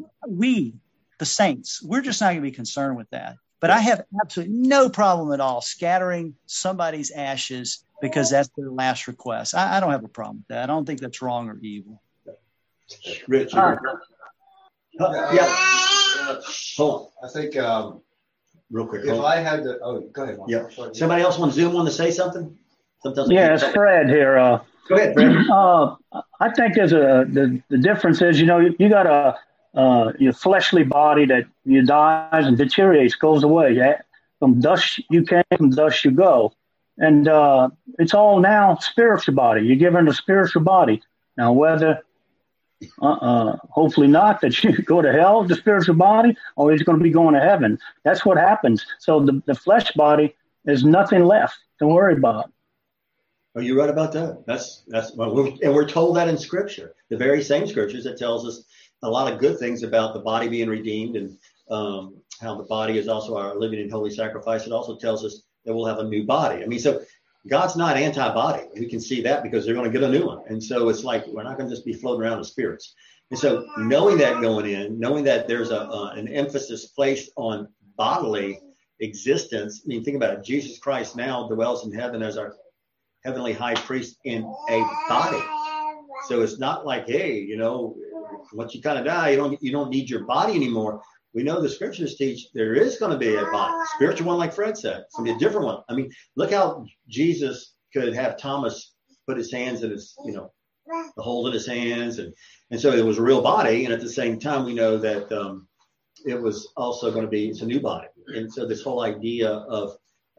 the saints, we're just not going to be concerned with that. But I have absolutely no problem at all scattering somebody's ashes because that's their last request. I don't have a problem with that. I don't think that's wrong or evil. Rich. Uh, Yeah. Hold on. I think Real quick. if Hold on. I had to, go ahead. Mark. Yeah. Sorry. Somebody else on Zoom want to say something? Sometimes Yeah, it's Fred here. Go ahead, Fred. I think the difference is, you got your fleshly body that you dies and deteriorates, goes away. Yeah? From dust you came, from dust you go. And it's all now spiritual body. You're given a spiritual body. Now, whether, hopefully not, that you go to hell, the spiritual body, or he's going to be going to heaven. That's what happens. So the flesh body, there's nothing left to worry about. Are you right about that? That's we're told that in Scripture, the very same Scriptures that tells us a lot of good things about the body being redeemed and how the body is also our living and holy sacrifice. It also tells us that we'll have a new body. So God's not anti-body. We can see that because they're going to get a new one. And so it's like we're not going to just be floating around in spirits. And so knowing that going in, knowing that there's an emphasis placed on bodily existence. Think about it. Jesus Christ now dwells in heaven as our heavenly high priest in a body. So it's not like, hey, once you kind of die, you don't need your body anymore. We know the Scriptures teach there is going to be a body, spiritual one, like Fred said. It's going to be a different one. Look how Jesus could have Thomas put his hands in his, the holes in his hands, and so it was a real body. And at the same time, we know that it was also going to be it's a new body. And so this whole idea of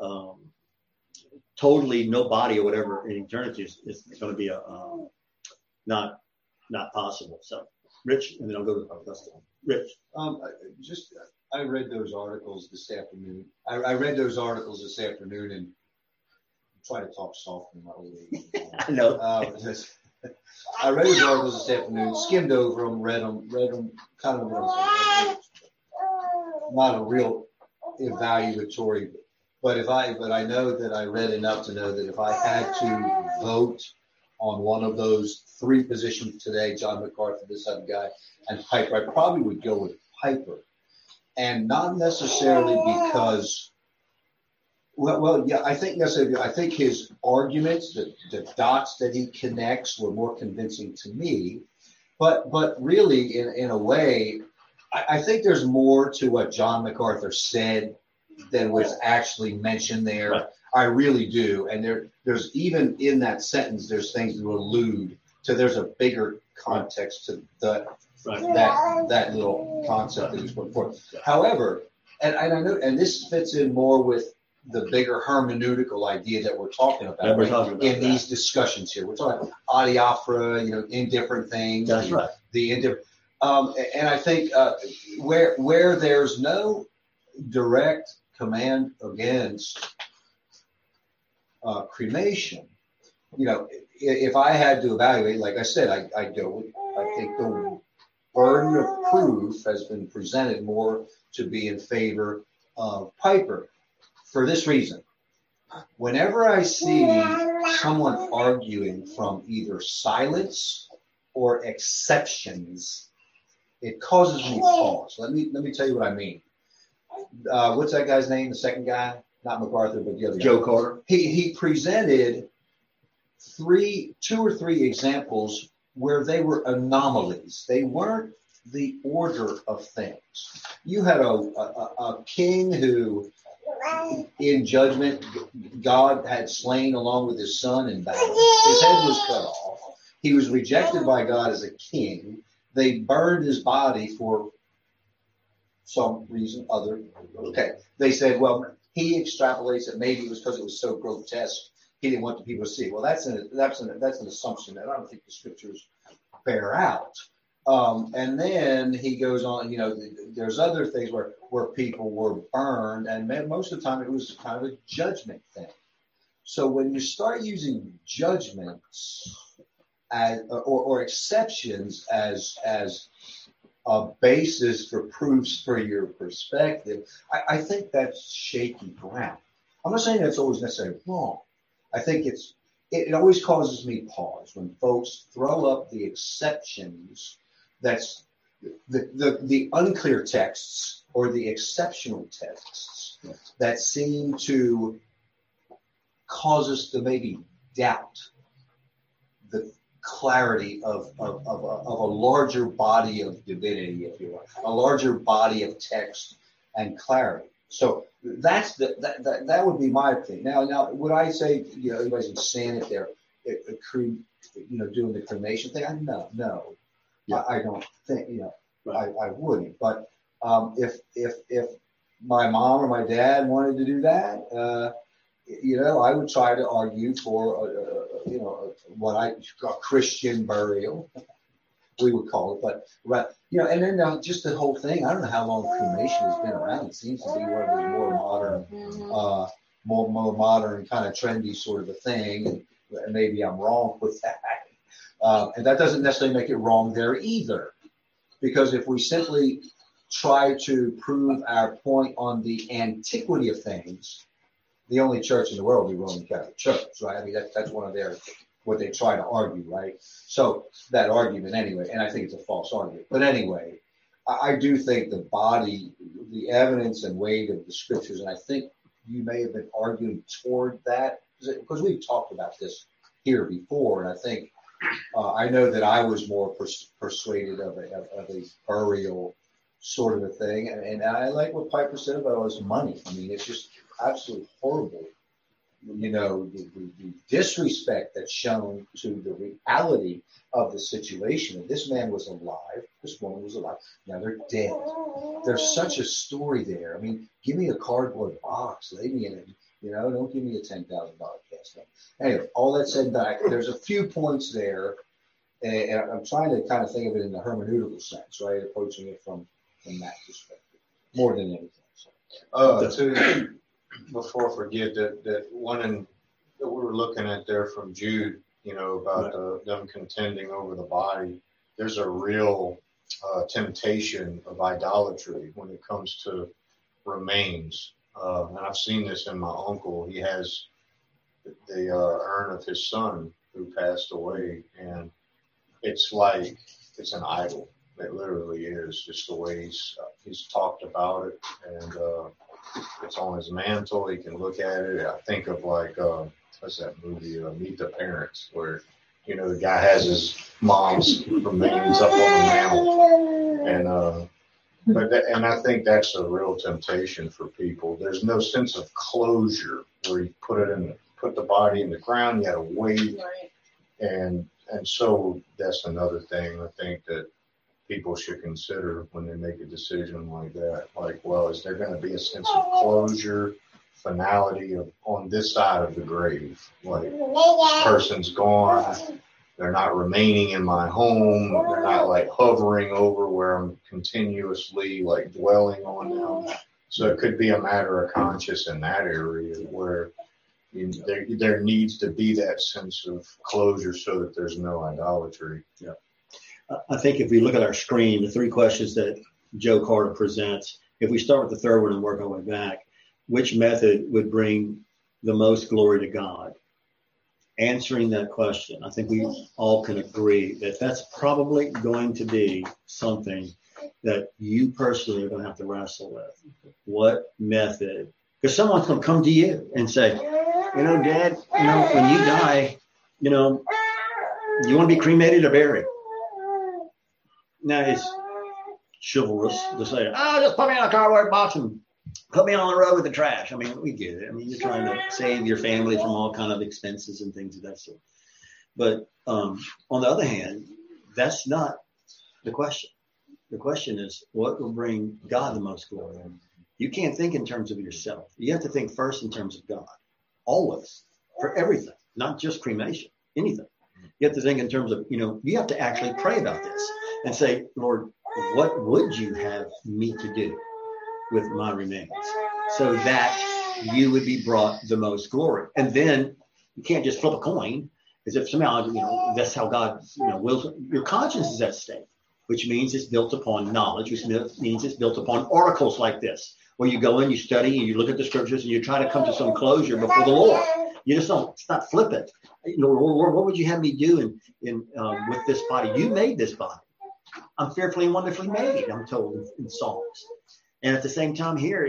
totally no body or whatever in eternity is going to be not possible. So, Rich, and then I'll go to Augustine. Rich. I read those articles this afternoon. I read those articles this afternoon and try to talk soft in my old age. I know. I read those articles this afternoon, skimmed over them, read them, kind of not a real evaluatory. But I know that I read enough to know that if I had to vote on one of those three positions today, John MacArthur, this other guy, and Piper, I probably would go with Piper. And not necessarily because, I think his arguments, the dots that he connects were more convincing to me. But really, in a way, I think there's more to what John MacArthur said than was actually mentioned there. Right. I really do. And there's even in that sentence, there's things that allude to there's a bigger context to that little concept that he's put forth. However, and I know, and this fits in more with the bigger hermeneutical idea that we're talking about, these discussions here. We're talking about adiaphora, indifferent things. That's right. The indifferent. And I think where there's no direct command against cremation, if I had to evaluate, like I said, I think the burden of proof has been presented more to be in favor of Piper for this reason. Whenever I see someone arguing from either silence or exceptions, it causes me pause. Let me tell you what I mean. what's that guy's name? The second guy, not MacArthur, but the other guy. Joe Carter. He presented two or three examples where they were anomalies. They weren't the order of things. You had a king who, in judgment, God had slain along with his son in battle. His head was cut off. He was rejected by God as a king. They burned his body for some reason other. Okay. They said, well, he extrapolates that maybe it was because it was so grotesque. He didn't want the people to see. Well, that's an assumption that I don't think the scriptures bear out. And then he goes on, there's other things where people were burned, and most of the time it was kind of a judgment thing. So when you start using judgments or exceptions as a basis for proofs for your perspective, I think that's shaky ground. I'm not saying that's always necessarily wrong. I think it always causes me pause when folks throw up the exceptions. That's the unclear texts or the exceptional texts that seem to cause us to maybe doubt the clarity of a larger body of divinity, if you will, a larger body of text and clarity. So that would be my opinion. Now, would I say everybody's insane if they're doing the cremation thing? No. Yeah. I don't think I wouldn't. But if my mom or my dad wanted to do that, I would try to argue for what a Christian burial, we would call it. But and then just the whole thing. I don't know how long cremation has been around. It seems to be one of those more modern kind of trendy sort of a thing. And maybe I'm wrong with that. And that doesn't necessarily make it wrong there either, because if we simply try to prove our point on the antiquity of things, the only church in the world is the Roman Catholic Church, right? I mean, that's one of what they try to argue, right? So that argument anyway, and I think it's a false argument. But anyway, I do think the evidence and weight of the scriptures, and I think you may have been arguing toward that, because we've talked about this here before, and I think I know that I was more persuaded of a burial sort of a thing, and I like what Piper said about his money. I mean, it's just absolutely horrible. The disrespect that's shown to the reality of the situation. This man was alive. This woman was alive. Now they're dead. There's such a story there. I mean, give me a cardboard box. Lay me in it. Don't give me a $10,000 casket. Anyway, all that said and done, there's a few points there, and I'm trying to kind of think of it in the hermeneutical sense, right? Approaching it from that perspective, more than anything. Before I forget that one that we were looking at there from Jude, about them contending over the body. There's a real temptation of idolatry when it comes to remains. And I've seen this in my uncle. He has the urn of his son who passed away, and it's like it's an idol. It literally is, just the way he's talked about it, and it's on his mantle. He can look at it. I think of what's that movie, Meet the Parents, where the guy has his mom's remains up on the mantle, and and I think that's a real temptation for people. There's no sense of closure where you put the body in the ground. You got to wait, and so that's another thing I think that people should consider when they make a decision like that. Like, well, is there going to be a sense of closure, finality on this side of the grave? Like, person's gone. They're not remaining in my home. They're not hovering over where I'm continuously dwelling on them. So it could be a matter of conscience in that area where there needs to be that sense of closure so that there's no idolatry. Yeah. I think if we look at our screen, the three questions that Joe Carter presents, if we start with the third one and work our way back, which method would bring the most glory to God? Answering that question, I think we all can agree that that's probably going to be something that you personally are going to have to wrestle with. What method? Because someone's going to come to you and say, Dad, when you die, you want to be cremated or buried? Now, it's chivalrous to say, just put me in a cardboard box and put me on the road with the trash. I mean, we get it. I mean, you're trying to save your family from all kind of expenses and things of that sort. But on the other hand, that's not the question. The question is, what will bring God the most glory? You can't think in terms of yourself. You have to think first in terms of God. Always. For everything. Not just cremation. Anything. You have to think in terms of, you have to actually pray about this and say, Lord, what would you have me to do with my remains so that you would be brought the most glory? And then you can't just flip a coin as if somehow, that's how God, wills. Your conscience is at stake, which means it's built upon knowledge, which means it's built upon articles like this, where you go in, you study, and you look at the scriptures, and you try to come to some closure before the Lord. You just don't, it's not flippant. Lord, what would you have me do with this body? You made this body. I'm fearfully and wonderfully made, I'm told in Psalms. And at the same time here,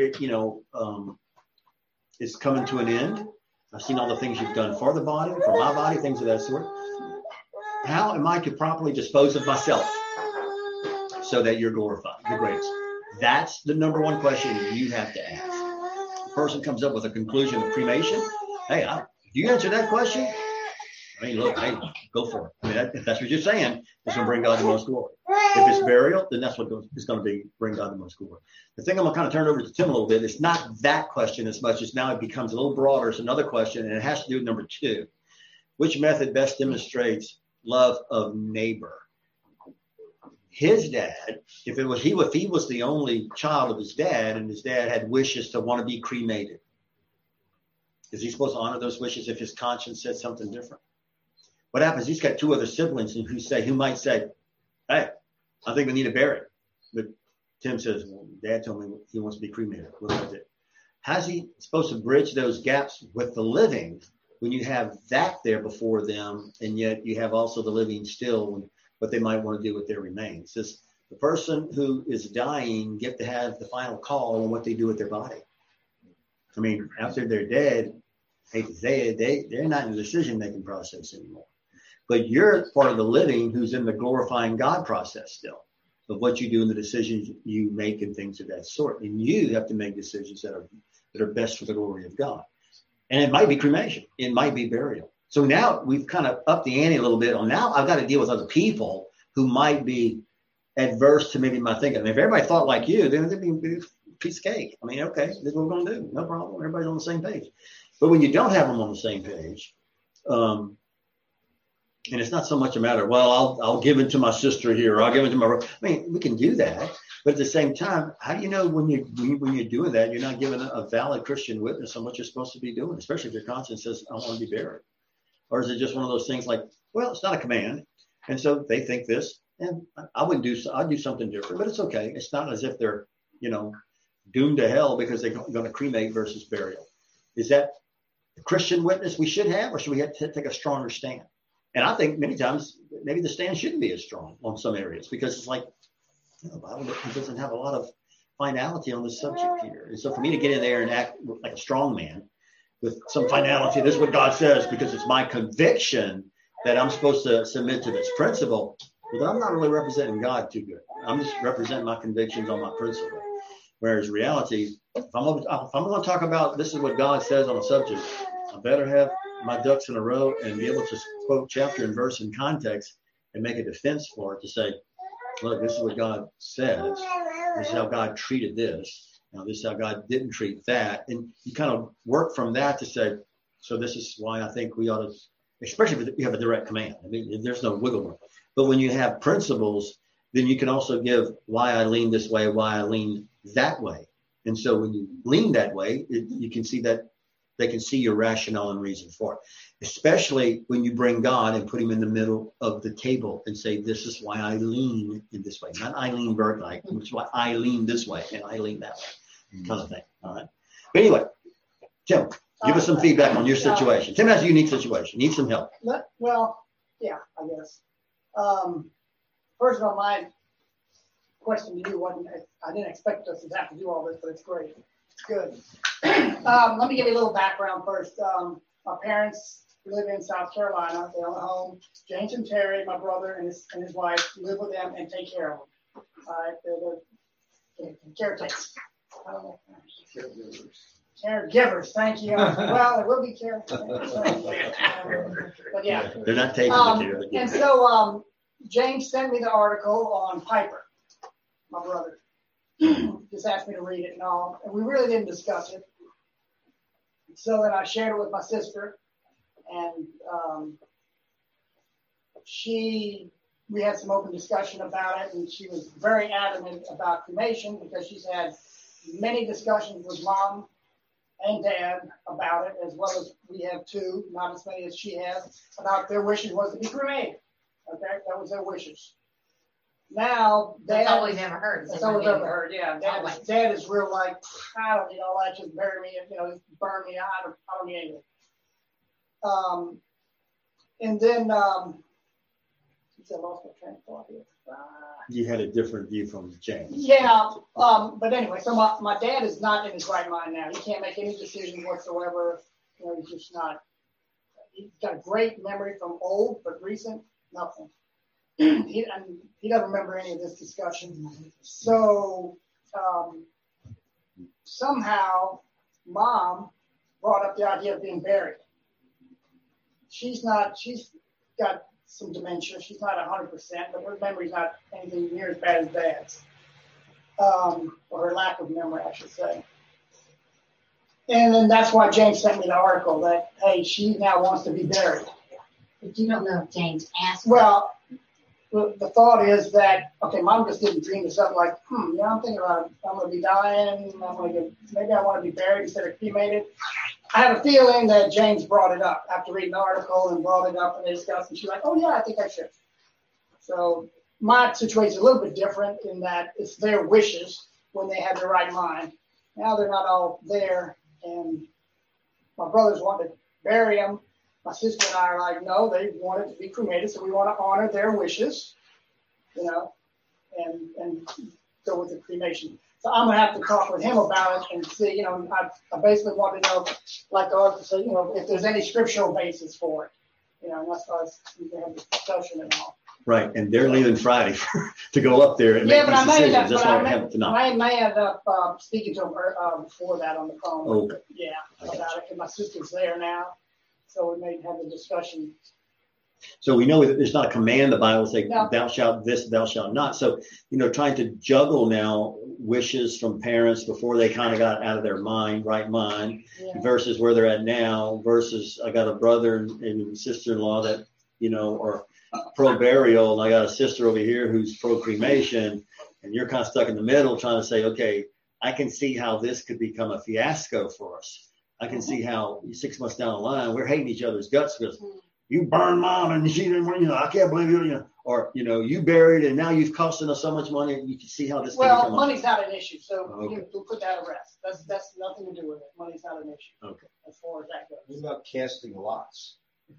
it's coming to an end. I've seen all the things you've done for the body, for my body, things of that sort. How am I to properly dispose of myself so that you're glorified, the greatest? That's the number one question you have to ask. The person comes up with a conclusion of cremation. Hey, do you answer that question? I mean, look, hey, go for it. I mean, if that's what you're saying, it's going to bring God the most glory. If it's burial, then that's what it's going to bring God the most glory. The thing I'm going to kind of turn over to Tim a little bit, it's not that question as much as now it becomes a little broader. It's another question, and it has to do with number 2. Which method best demonstrates love of neighbor? His dad, if he was the only child of his dad, and his dad had wishes to want to be cremated, is he supposed to honor those wishes if his conscience said something different? What happens? He's got 2 other siblings who might say, hey, I think we need to bury him. But Tim says, well, Dad told me he wants to be cremated. What do I do? How's he supposed to bridge those gaps with the living when you have that there before them, and yet you have also the living still, what they might want to do with their remains? Does the person who is dying get to have the final call on what they do with their body? I mean, after they're dead, hate to say it, they're not in the decision-making process anymore. But you're part of the living who's in the glorifying God process still, of what you do and the decisions you make and things of that sort. And you have to make decisions that are best for the glory of God. And it might be cremation. It might be burial. So now we've kind of upped the ante a little bit. Now I've got to deal with other people who might be adverse to maybe my thinking. I mean, if everybody thought like you, then it'd be a piece of cake. I mean, okay, this is what we're going to do. No problem. Everybody's on the same page. But when you don't have them on the same page, and it's not so much a matter, well, I'll give it to my sister here, or I'll give it to my, I mean, we can do that. But at the same time, how do you know when you're doing that, you're not giving a valid Christian witness on what you're supposed to be doing, especially if your conscience says, I want to be buried? Or is it just one of those things like, well, it's not a command. And so they think this, and I'd do something different, but it's okay. It's not as if they're, doomed to hell because they're going to cremate versus burial. Is that the Christian witness we should have, or should we have to take a stronger stand? And I think many times maybe the stand shouldn't be as strong on some areas, because it's like, the Bible doesn't have a lot of finality on the subject here. And so for me to get in there and act like a strong man with some finality, this is what God says, because it's my conviction that I'm supposed to submit to this principle, but I'm not really representing God too good. I'm just representing my convictions on my principle. Whereas reality, if I'm going to talk about this is what God says on a subject, I better have my ducks in a row and be able to quote chapter and verse in context and make a defense for it to say, look, this is what God says. This is how God treated this. Now, this is how God didn't treat that. And you kind of work from that to say, so this is why I think we ought to, especially if you have a direct command. I mean, there's no wiggle room. But when you have principles, then you can also give why I lean this way, why I lean that way. And so when you lean that way, you can see that they can see your rationale and reason for it, especially when you bring God and put him in the middle of the table and say, this is why I lean in this way. Not I lean Berg-like, which is why I lean this way and I lean that way, kind of thing. All right. But anyway, Tim, give us some feedback on your situation. Tim has a unique situation. Needs some help. Well, yeah, I guess. First of all, question to you wasn't, I didn't expect us to have to do all this, but it's great. It's good. Let me give you a little background first. My parents live in South Carolina. They own a home. James and Terry, my brother and his wife, live with them and take care of them. All right, they're caretakers. I don't know. Caregivers, thank you. Well, it will be caregivers. But yeah. They're not taking the care. And so James sent me the article on Piper, my brother. Just asked me to read it and all. And we really didn't discuss it. So then I shared it with my sister. And we had some open discussion about it. And she was very adamant about cremation because she's had many discussions with mom and dad about it, as well as we have too, not as many as she has, about their wishes was to be cremated. Okay, that was their wishes. Now, Dad, that's all we've ever heard. That's all we've ever heard. Yeah, Dad is real like, I don't need all that. Just bury me, just burn me. I don't need anything. And then I lost my train of thought here. You had a different view from James. Yeah, but anyway, so my dad is not in his right mind now. He can't make any decisions whatsoever. He's just not. He's got a great memory from old, but recent, nothing. He doesn't remember any of this discussion. So somehow, Mom brought up the idea of being buried. She's got some dementia. She's not 100%, but her memory's not anything near as bad as Dad's. Or her lack of memory, I should say. And then that's why James sent me the article that, hey, she now wants to be buried. But you don't know if James asked. Well, the thought is that, okay, Mom just didn't dream of something like, I'm thinking about I'm going to be dying. Maybe I want to be buried instead of cremated. I have a feeling that James brought it up after reading the article and brought it up and they discussed, and she's like, oh, yeah, I think I should. So my situation is a little bit different in that it's their wishes when they have the right mind. Now they're not all there, and my brothers want to bury them. My sister and I are like, no, they want it to be cremated, so we want to honor their wishes, and go with the cremation. So I'm going to have to talk with him about it and see, I basically want to know, like the author said, if there's any scriptural basis for it. And that's why we can have this discussion and all. Right, and they're leaving Friday to go up there and make these decisions. That's why I have it tonight. I may end up speaking to him before that on the phone. Okay. Yeah, about it, because my sister's there now, so we may have a discussion. So we know that there's not a command. The Bible says, thou shalt this, thou shalt not. So, trying to juggle now wishes from parents before they kind of got out of their right mind, versus where they're at now, versus I got a brother and sister-in-law that, are pro-burial, and I got a sister over here who's pro-cremation, and you're kind of stuck in the middle trying to say, okay, I can see how this could become a fiasco for us. I can see how 6 months down the line, we're hating each other's guts because you burned Mom and she didn't, I can't believe you, or, you buried and now you've costing us so much money. And you can see how this. Well, money's not an issue, so we'll put that to rest. That's nothing to do with it. Money's not an issue. Okay. As far as that goes. What about casting lots?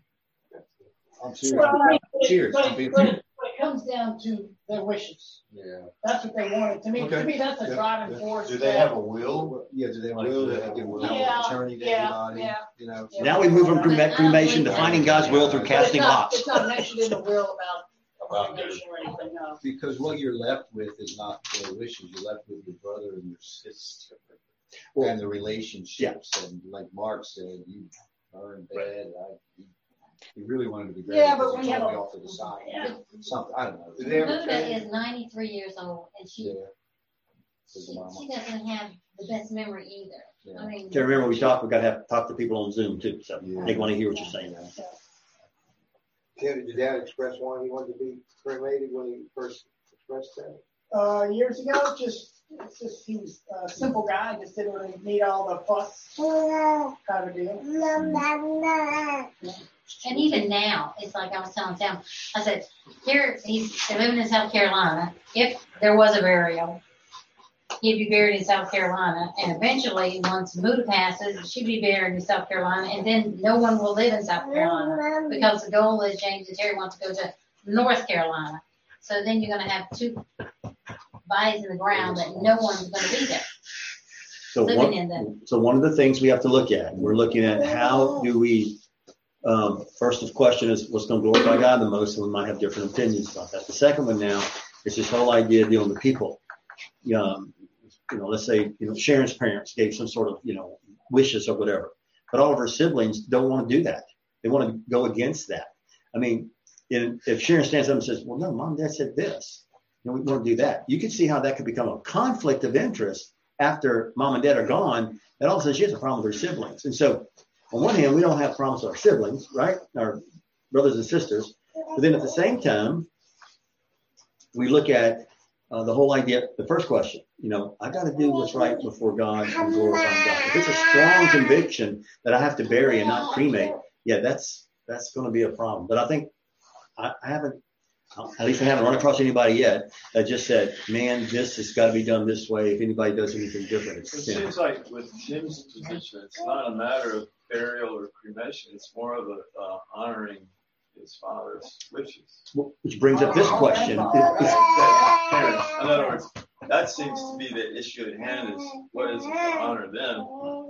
Cheers. But it comes down to their wishes. Yeah. That's what they wanted. To me, that's a driving force. Do they have a will? Yeah, do they want to give will attorney to anybody? Yeah. Now we move from cremation to finding God's will through casting lots. It's not mentioned in the will about cremation or anything, no. Because what you're left with is not their wishes. You're left with your brother and your sister and the relationships. Yeah. And like Mark said, you burned Dad. You really wanted to be buried. Yeah, but when you have off to the side. Something, I don't know. Buddha is 93 years old, and she doesn't have the best memory either. Yeah. I mean, remember we got to talk to people on Zoom too, so they want to hear what you're saying. Did Dad express why he wanted to be cremated when he first expressed that? Years ago, he was a simple guy, just didn't really need all the fuss kind of deal. And even now, it's like I was telling Sam, I said, they're living in South Carolina. If there was a burial, he'd be buried in South Carolina. And eventually, once Muda passes, she'd be buried in South Carolina. And then no one will live in South Carolina because the goal is James and Terry want to go to North Carolina. So then you're going to have two bodies in the ground that no one's going to be there. So living in them. So one of the things we have to look at, we're looking at how do we, first the question is what's going to glorify God the most, and we might have different opinions about that. The second one now is this whole idea of dealing with people. Let's say, Sharon's parents gave some sort of, wishes or whatever, but all of her siblings don't want to do that. They want to go against that. I mean, if Sharon stands up and says, well, no, Mom and Dad said this, we want to do that. You can see how that could become a conflict of interest after Mom and Dad are gone, and all of a sudden she has a problem with her siblings. And so on one hand, we don't have problems with our siblings, right? Our brothers and sisters. But then at the same time, we look at the whole idea, the first question, I got to do what's right before God and glorify God. If it's a strong conviction that I have to bury and not cremate, yeah, that's going to be a problem. But I think I haven't run across anybody yet that just said, man, this has got to be done this way. If anybody does anything different, it seems like with Tim's position, it's not a matter of burial or cremation. It's more of honoring his father's wishes. Which brings up this question. In other words, that seems to be the issue at hand, is what is it to honor them,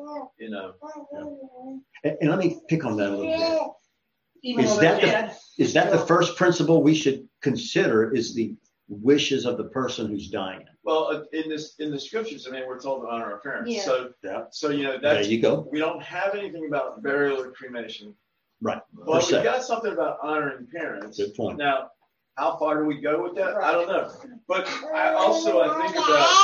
And let me pick on that a little bit. Even Is that the first principle we should consider, is the wishes of the person who's dying? Well, in the scriptures, we're told to honor our parents. Yeah. So that's, there you go. We don't have anything about burial or cremation. Right. But we've got something about honoring parents. Good point. Now, how far do we go with that? I don't know. But I think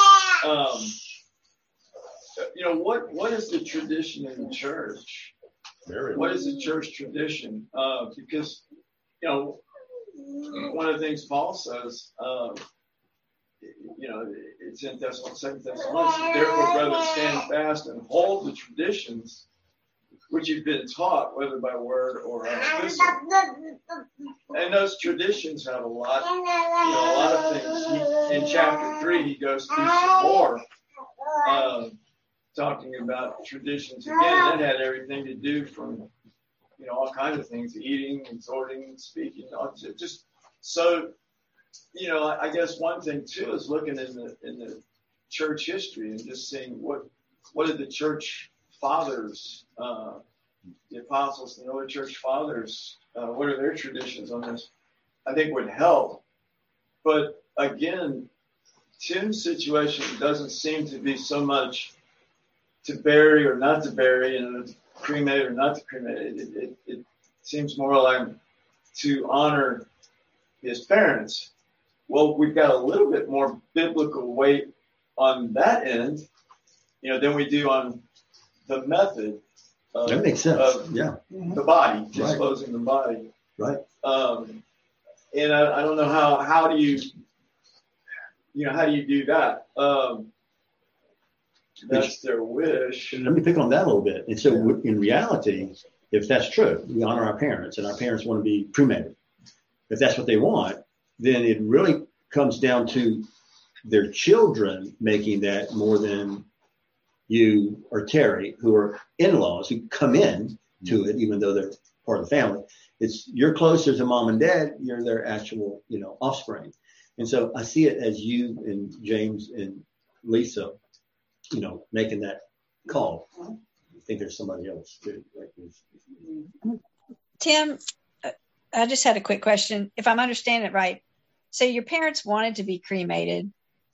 about, what is the tradition in the church? What is the church tradition? Because, one of the things Paul says, it's in 2 Thessalonians, therefore, brothers, stand fast and hold the traditions which you've been taught, whether by word or epistle. And those traditions have a lot of things. In chapter 3, he goes through some more, talking about traditions. Again, that had everything to do from, all kinds of things, eating, exhorting, speaking, just so, I guess one thing too is looking in the church history and just seeing what did the church fathers, the apostles and the early church fathers, what are their traditions on this? I think would help. But again, Tim's situation doesn't seem to be so much to bury or not to bury, and cremate or not to cremate. It seems more like to honor his parents. Well, we've got a little bit more biblical weight on that end, than we do on the method of, that makes sense. The body, disposing the body. Right. And I don't know how do you do that? That's their wish. Let me pick on that a little bit. And so in reality, if that's true, we honor our parents and our parents want to be cremated. If that's what they want, then it really comes down to their children making that more than you or Terry, who are in-laws who come in to it, even though they're part of the family. You're closer to mom and dad, you're their actual, offspring. And so I see it as you and James and Lisa, making that call. I think there's somebody else too. Tim, I just had a quick question. If I'm understanding it right, so your parents wanted to be cremated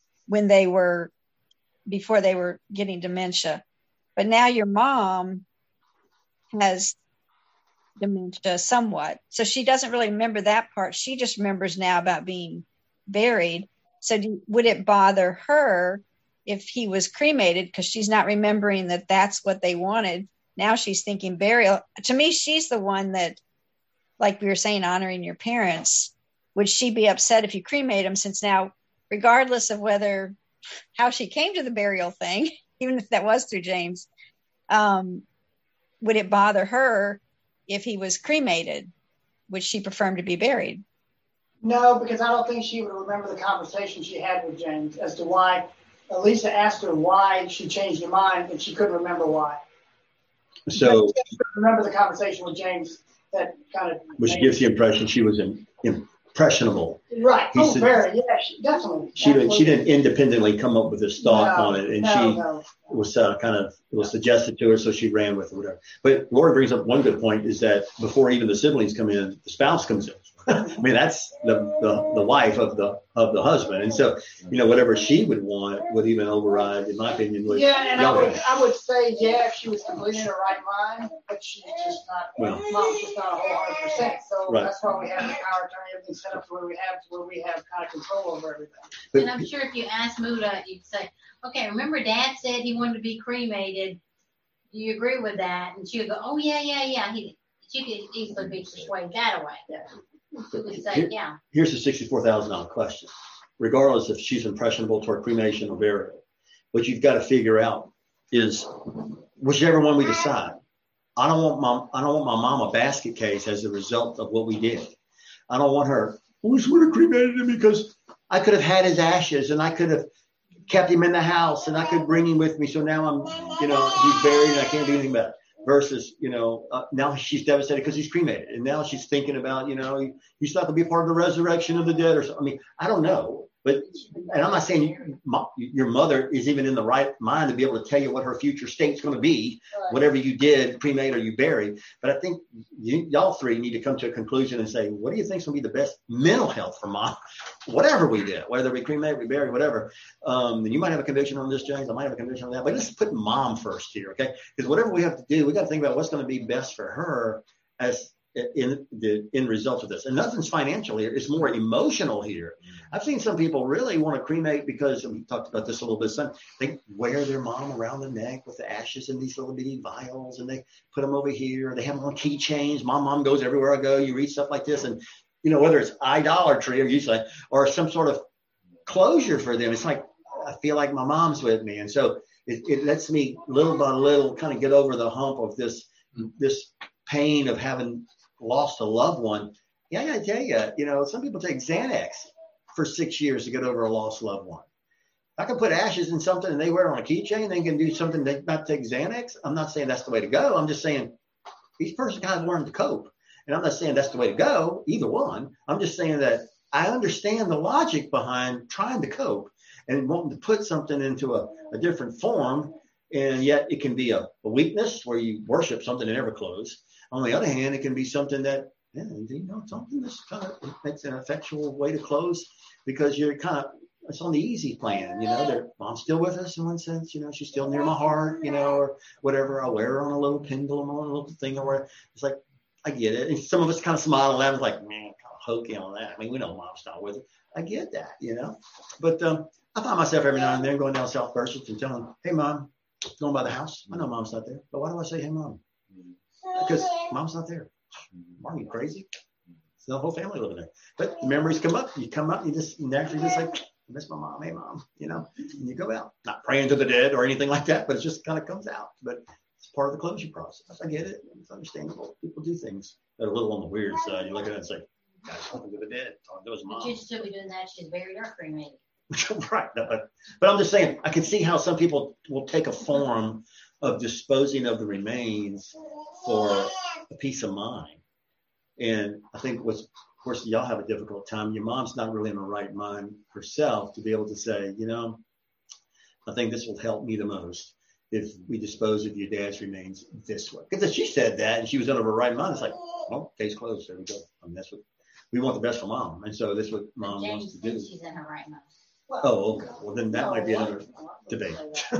before they were getting dementia, but now your mom has dementia somewhat. So she doesn't really remember that part. She just remembers now about being buried. So would it bother her if he was cremated, because she's not remembering that that's what they wanted? Now she's thinking burial. To me, she's the one that, like we were saying, honoring your parents. Would she be upset if you cremate them, since now, regardless of how she came to the burial thing, even if that was through James, would it bother her if he was cremated? Would she prefer him to be buried? No, because I don't think she would remember the conversation she had with James as to why. Lisa asked her why she changed her mind, and she couldn't remember why. So she couldn't remember the conversation with James that kind of. Which gives the impression she was impressionable. Right. He said, very. Yeah, definitely. She didn't independently come up with this thought on it, and it was it was suggested to her, so she ran with it, whatever. But Lori brings up one good point, is that before even the siblings come in, the spouse comes in. I mean, that's the wife of the husband, and so whatever she would want would even override, in my opinion. And I would say if she was completely in her right mind, but she's just not. Mom's just not 100%. So that's why we have the power attorney, everything set up to where we have kind of control over everything. And I'm sure if you ask Muda, you'd say, "Okay, remember Dad said he wanted to be cremated. Do you agree with that?" And she would go, "Oh yeah." She could easily be persuaded that away. Yeah. Here's the $64,000 question. Regardless if she's impressionable toward cremation or burial, what you've got to figure out is whichever one we decide. I don't want my mom a basket case as a result of what we did. I don't want her. We just would have cremated him because I could have had his ashes and I could have kept him in the house and I could bring him with me. So now I'm, he's buried and I can't do anything about it. Versus, now she's devastated because he's cremated. And now she's thinking about, he's not going to be a part of the resurrection of the dead or something. I mean, I don't know. And I'm not saying your mother is even in the right mind to be able to tell you what her future state's going to be, whatever you did, cremate or you bury. But I think y'all three need to come to a conclusion and say, what do you think is going to be the best mental health for mom? Whatever we did, whether we cremate, we bury, whatever. And you might have a conviction on this, James. I might have a conviction on that. But let's put mom first here, okay? Because whatever we have to do, we got to think about what's going to be best for her as in the end result of this. And nothing's financial here. It's more emotional here. I've seen some people really want to cremate because, and we talked about this a little bit, they wear their mom around the neck with the ashes in these little bitty vials, and they put them over here. They have them on keychains. My mom goes everywhere I go. You read stuff like this, and whether it's idolatry or some sort of closure for them, it's like, I feel like my mom's with me. And so it lets me little by little kind of get over the hump of this pain of having lost a loved one. Yeah, I gotta tell you, some people take Xanax for 6 years to get over a lost loved one. I can put ashes in something and they wear it on a keychain. They can do something, they not take Xanax. I'm not saying that's the way to go. I'm just saying each person kind of learned to cope. And I'm not saying that's the way to go, either one. I'm just saying that I understand the logic behind trying to cope and wanting to put something into a different form. And yet it can be a weakness where you worship something that never close. On the other hand, it can be something that, something that's kind of makes an effectual way to close because you're it's on the easy plan. Mom's still with us in one sense, she's still near my heart, or whatever. I wear her on a little pendulum or a little thing or whatever. It's like, I get it. And some of us kind of smile and laugh like, man, kind of hokey on that. I mean, we know mom's not with it. I get that, But I find myself every now and then going down South Burgess and telling, hey, Mom, going by the house. I know Mom's not there. But why do I say, hey, Mom? Because Mom's not there. Are you crazy? It's the whole family living there. But the memories come up. You come up and you just naturally just like, I miss my mom. Hey, Mom. And you go out. Not praying to the dead or anything like that, but it just kind of comes out. But it's part of the closure process. I get it. It's understandable. People do things that are a little on the weird side. You look at it and say, guys, talking to the dead. Talking to his mom. But you'd still be doing that. She's buried or cremated. Right. But I'm just saying, I can see how some people will take a form of disposing of the remains for a peace of mind. And I think of course, y'all have a difficult time. Your mom's not really in the right mind herself to be able to say, I think this will help me the most if we dispose of your dad's remains this way. Because if she said that and she was under her right mind, it's like, well, case closed. There we go. I mean, that's what we want, the best for Mom. And so that's what Mom wants to do. She's in her right mind. Oh, okay. Well, then that might be another debate.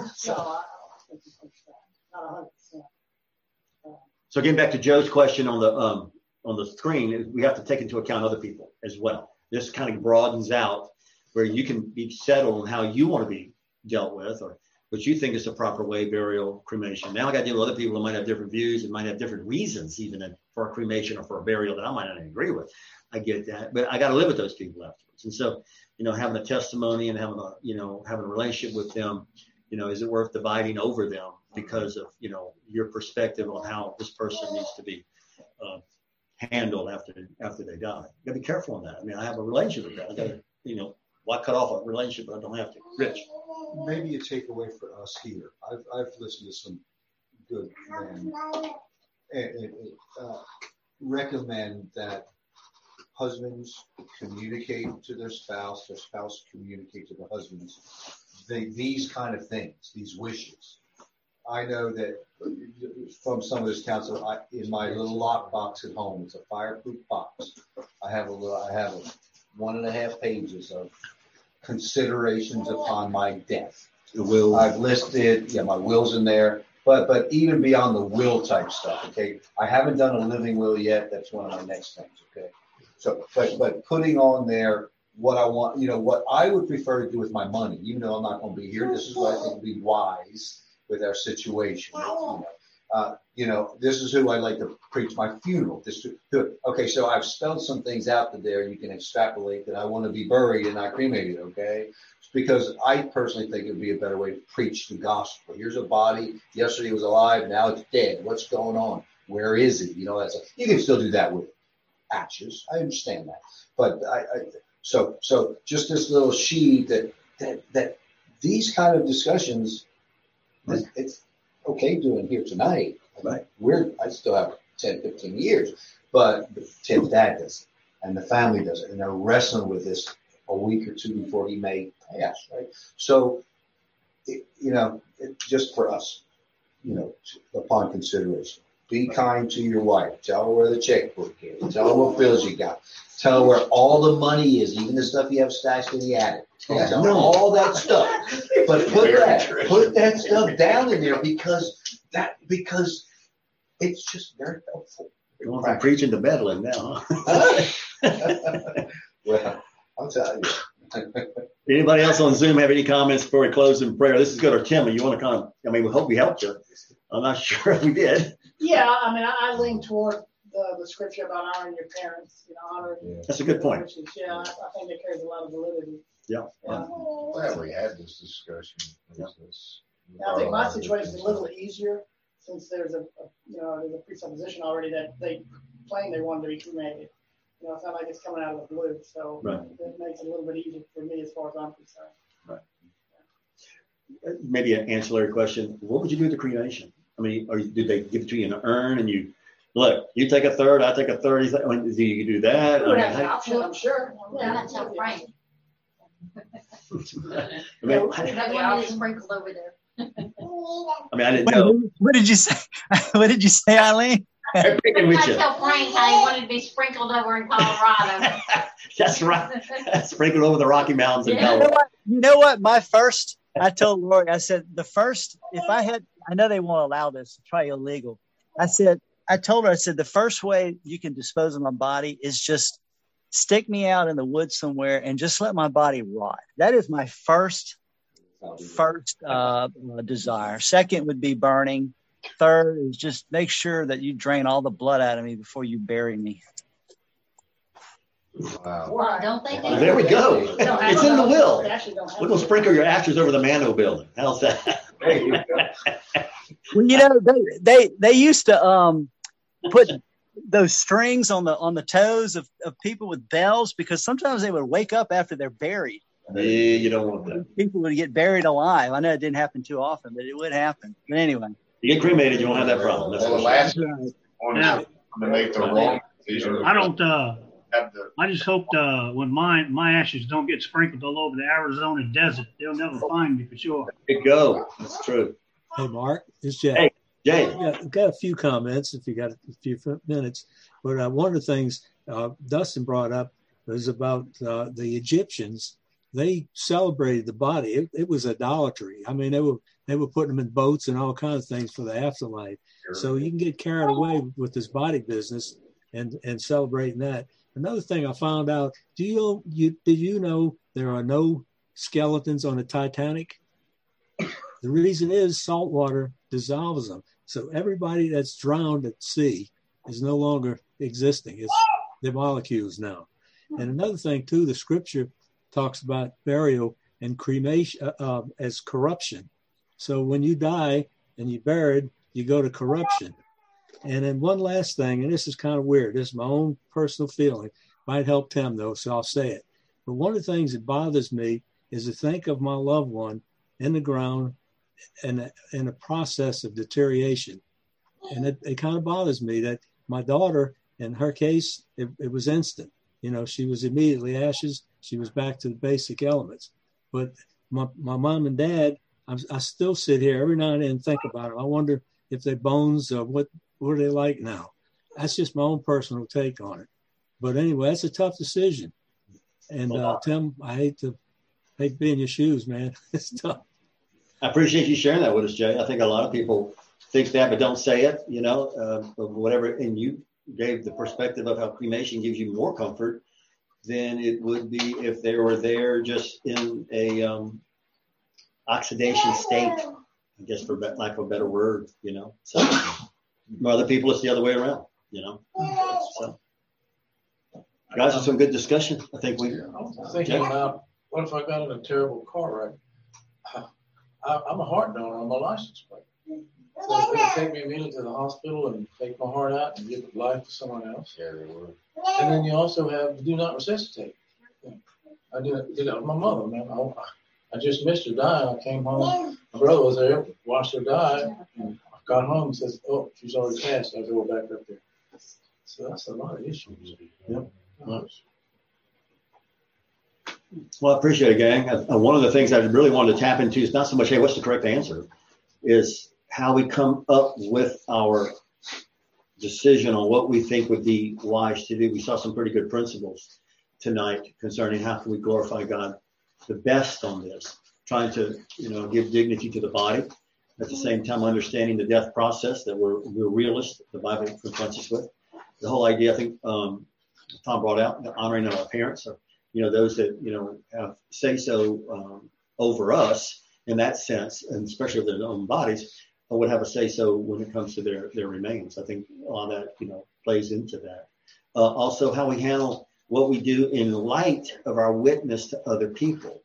So getting back to Joe's question on the screen, we have to take into account other people as well. This kind of broadens out where you can be settled on how you want to be dealt with or what you think is the proper way, burial, cremation. Now I got to deal with other people who might have different views and might have different reasons even for a cremation or for a burial that I might not agree with. I get that, but I got to live with those people afterwards. And so, having a testimony and having a relationship with them, is it worth dividing over them because of, your perspective on how this person needs to be handled after they die? You got to be careful on that. I mean, I have a relationship with that. I got to, why cut off a relationship but I don't have to? Rich. Maybe a takeaway for us here. I've listened to some good men recommend that husbands communicate to their spouse communicate to the husbands. These kind of things, these wishes. I know that from some of this counsel, in my little lock box at home, it's a fireproof box. I have 1.5 pages of considerations upon my death. The will. I've listed, my will's in there. But even beyond the will type stuff, okay, I haven't done a living will yet. That's one of my next things, okay. So, but putting on there what I want, what I would prefer to do with my money, even though I'm not going to be here. This is what I think would be wise with our situation. This is who I'd like to preach my funeral. Okay, so I've spelled some things out there. You can extrapolate that I want to be buried and not cremated, okay? Because I personally think it would be a better way to preach the gospel. Here's a body. Yesterday it was alive. Now it's dead. What's going on? Where is it? You can still do that with ashes. I understand that. But so just this little sheet that these kind of discussions, it's okay doing here tonight. Right. I still have 10, 15 years, but Tim's dad does it, and the family does it, and they're wrestling with this a week or two before he may pass, right? So, just for us, upon consideration, be kind to your wife. Tell her where the checkbook is. Tell her what bills you got. Tell her where all the money is, even the stuff you have stashed in the attic. Tell her all that stuff. But put that stuff down in there because it's just very helpful. You're going from preaching to meddling now, huh? Well, I'll tell you. Anybody else on Zoom have any comments before we close in prayer? This is good. Or Tim, you want to comment? We hope we helped you. I'm not sure if we did. Yeah, I lean toward the scripture about honoring your parents. Honoring. That's a good point. Yeah, I think it carries a lot of validity. Yeah. Glad we had this discussion. Yeah. I think my situation is a little easier since there's a presupposition already that they claim they wanted to be cremated. It's not like it's coming out of the blue, so it makes it a little bit easier for me as far as I'm concerned. Right. Maybe an ancillary question. What would you do with the cremation? Did they give it to you in an urn and you take a third, I take a third? Do you do that? We would have an option, I'm sure. Yeah, that's how Frank. That one is sprinkled over there. I didn't know. What did you say? What did you say, Eileen? I'm picking with you. Tell Frank how he wanted to be sprinkled over in Colorado. That's right. Sprinkled over the Rocky Mountains in Colorado. You know what? I told Lori, I said, I know they won't allow this, it's probably illegal. I told her, the first way you can dispose of my body is just stick me out in the woods somewhere and just let my body rot. That is my first desire. Second would be burning. Third is just make sure that you drain all the blood out of me before you bury me. Wow. Don't think there we go. It's in the will. We're going to sprinkle your ashes over the Mano building. How's that? There you go. Well, they used to put those strings on the toes of people with bells because sometimes they would wake up after they're buried. Yeah, you don't want that. People would get buried alive. I know it didn't happen too often, but it would happen. But anyway. You get cremated, you won't have that problem. That's the last one to make the wrong decision. I just hope when my ashes don't get sprinkled all over the Arizona desert, they'll never find me for sure. There you go. That's true. Hey, Mark, it's Jay. Hey, Jay. Yeah, I've got a few comments if you got a few minutes. But one of the things Dustin brought up was about the Egyptians. They celebrated the body. It was idolatry. They were putting them in boats and all kinds of things for the afterlife. Sure. So you can get carried away with this body business and celebrating that. Another thing I found out, did you know there are no skeletons on the Titanic? The reason is salt water dissolves them. So everybody that's drowned at sea is no longer existing. It's the molecules now. And another thing too, the scripture talks about burial and cremation as corruption. So when you die and you're buried, you go to corruption. And then one last thing, and this is kind of weird. This is my own personal feeling. Might help Tim though, so I'll say it. But one of the things that bothers me is to think of my loved one in the ground and in a process of deterioration. And it kind of bothers me that my daughter, in her case, it was instant. she was immediately ashes. She was back to the basic elements. But my mom and dad, I still sit here every now and then and think about them. I wonder if they're bones or what are they like now. That's just my own personal take on it. But anyway, that's a tough decision. And Tim, I hate to be in your shoes, man. It's tough. I appreciate you sharing that with us, Jay. I think a lot of people think that, but don't say it, whatever. And you gave the perspective of how cremation gives you more comfort than it would be if they were there just in a oxidation state, I guess, for lack of a better word, So other people, it's the other way around, So, guys, it's some good discussion. I think I'm thinking about, what if I got in a terrible car wreck? I'm a heart donor on my license plate. So it's going to take me immediately to the hospital and take my heart out and give life to someone else. Yeah, they would. And then you also have do not resuscitate. I did that with my mother, man. I just missed her dying. I came home. My brother was there, watched her die. And I got home and says, "Oh, she's already passed." I go back up there. So that's a lot of issues. Yep. Well, I appreciate it, gang. One of the things I really wanted to tap into is not so much, hey, what's the correct answer, is how we come up with our decision on what we think would be wise to do. We saw some pretty good principles tonight concerning how can we glorify God the best on this, trying to, give dignity to the body, at the same time understanding the death process, that we're realists, the Bible confronts us with. The whole idea, I think, Tom brought out, the honoring of our parents, or, those that, have say-so over us in that sense, and especially of their own bodies, would have a say-so when it comes to their remains. I think a lot of that, plays into that. Also, how we handle what we do in light of our witness to other people.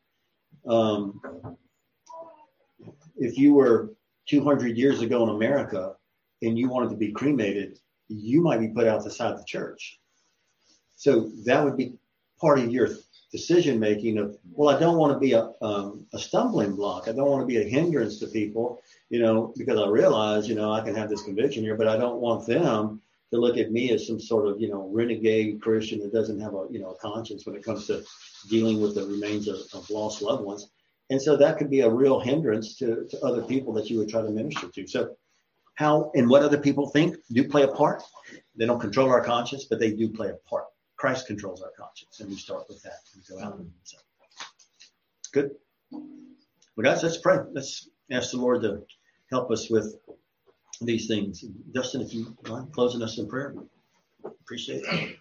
If you were 200 years ago in America and you wanted to be cremated, you might be put out the side of the church. So that would be part of your decision making of, well, I don't want to be a stumbling block. I don't want to be a hindrance to people, because I realize, I can have this conviction here, but I don't want them to look at me as some sort of, renegade Christian that doesn't have a conscience when it comes to dealing with the remains of lost loved ones. And so that could be a real hindrance to other people that you would try to minister to. So how and what other people think do play a part. They don't control our conscience, but they do play a part. Christ controls our conscience, and we start with that and go out. So, good. Well, guys, let's pray. Let's ask the Lord to help us with these things. Dustin, if you mind closing us in prayer, appreciate it.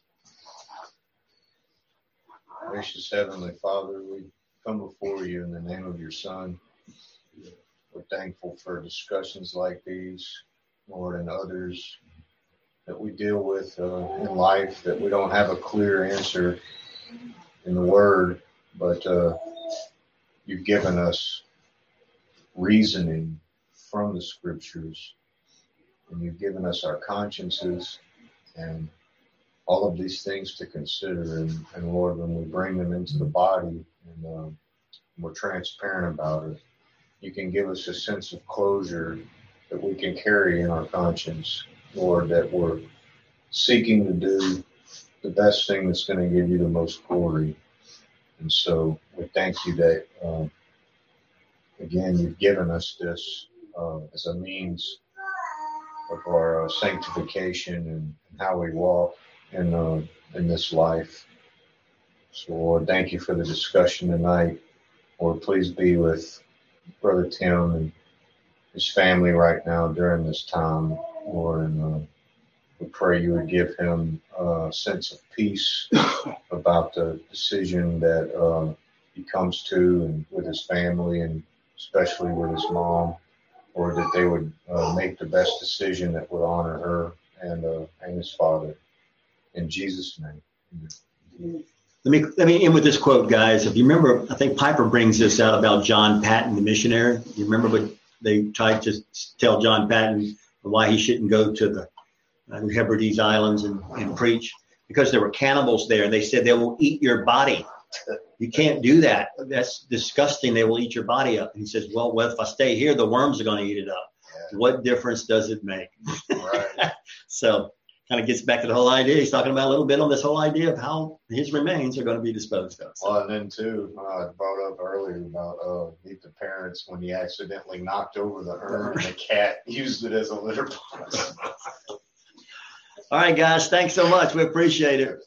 Gracious Heavenly Father, we come before you in the name of your Son. We're thankful for discussions like these, Lord, and others that we deal with in life, that we don't have a clear answer in the Word, but you've given us reasoning from the Scriptures, and you've given us our consciences and all of these things to consider. And Lord, when we bring them into the body and we're transparent about it, you can give us a sense of closure that we can carry in our conscience, Lord, that we're seeking to do the best thing that's going to give you the most glory. And so we thank you that, again, you've given us this as a means of our sanctification and how we walk in this life. So, Lord, thank you for the discussion tonight. Lord, please be with Brother Tim and his family right now during this time, Lord, and we pray you would give him a sense of peace about the decision that he comes to, and with his family, and especially with his mom, or that they would make the best decision that would honor her and his father. In Jesus' name. Amen. Let me end with this quote, guys. If you remember, I think Piper brings this out about John Patton, the missionary. You remember what they tried to tell John Patton why he shouldn't go to the Hebrides Islands and preach? Because there were cannibals there, and they said they will eat your body. You can't do that. That's disgusting. They will eat your body up. And he says, well, if I stay here, the worms are going to eat it up. Yeah. What difference does it make? Right. So kind of gets back to the whole idea. He's talking about a little bit on this whole idea of how his remains are going to be disposed of. So. Well, and then too, I brought up earlier about Meet the Parents when he accidentally knocked over the urn and the cat used it as a litter box. All right, guys, thanks so much. We appreciate it.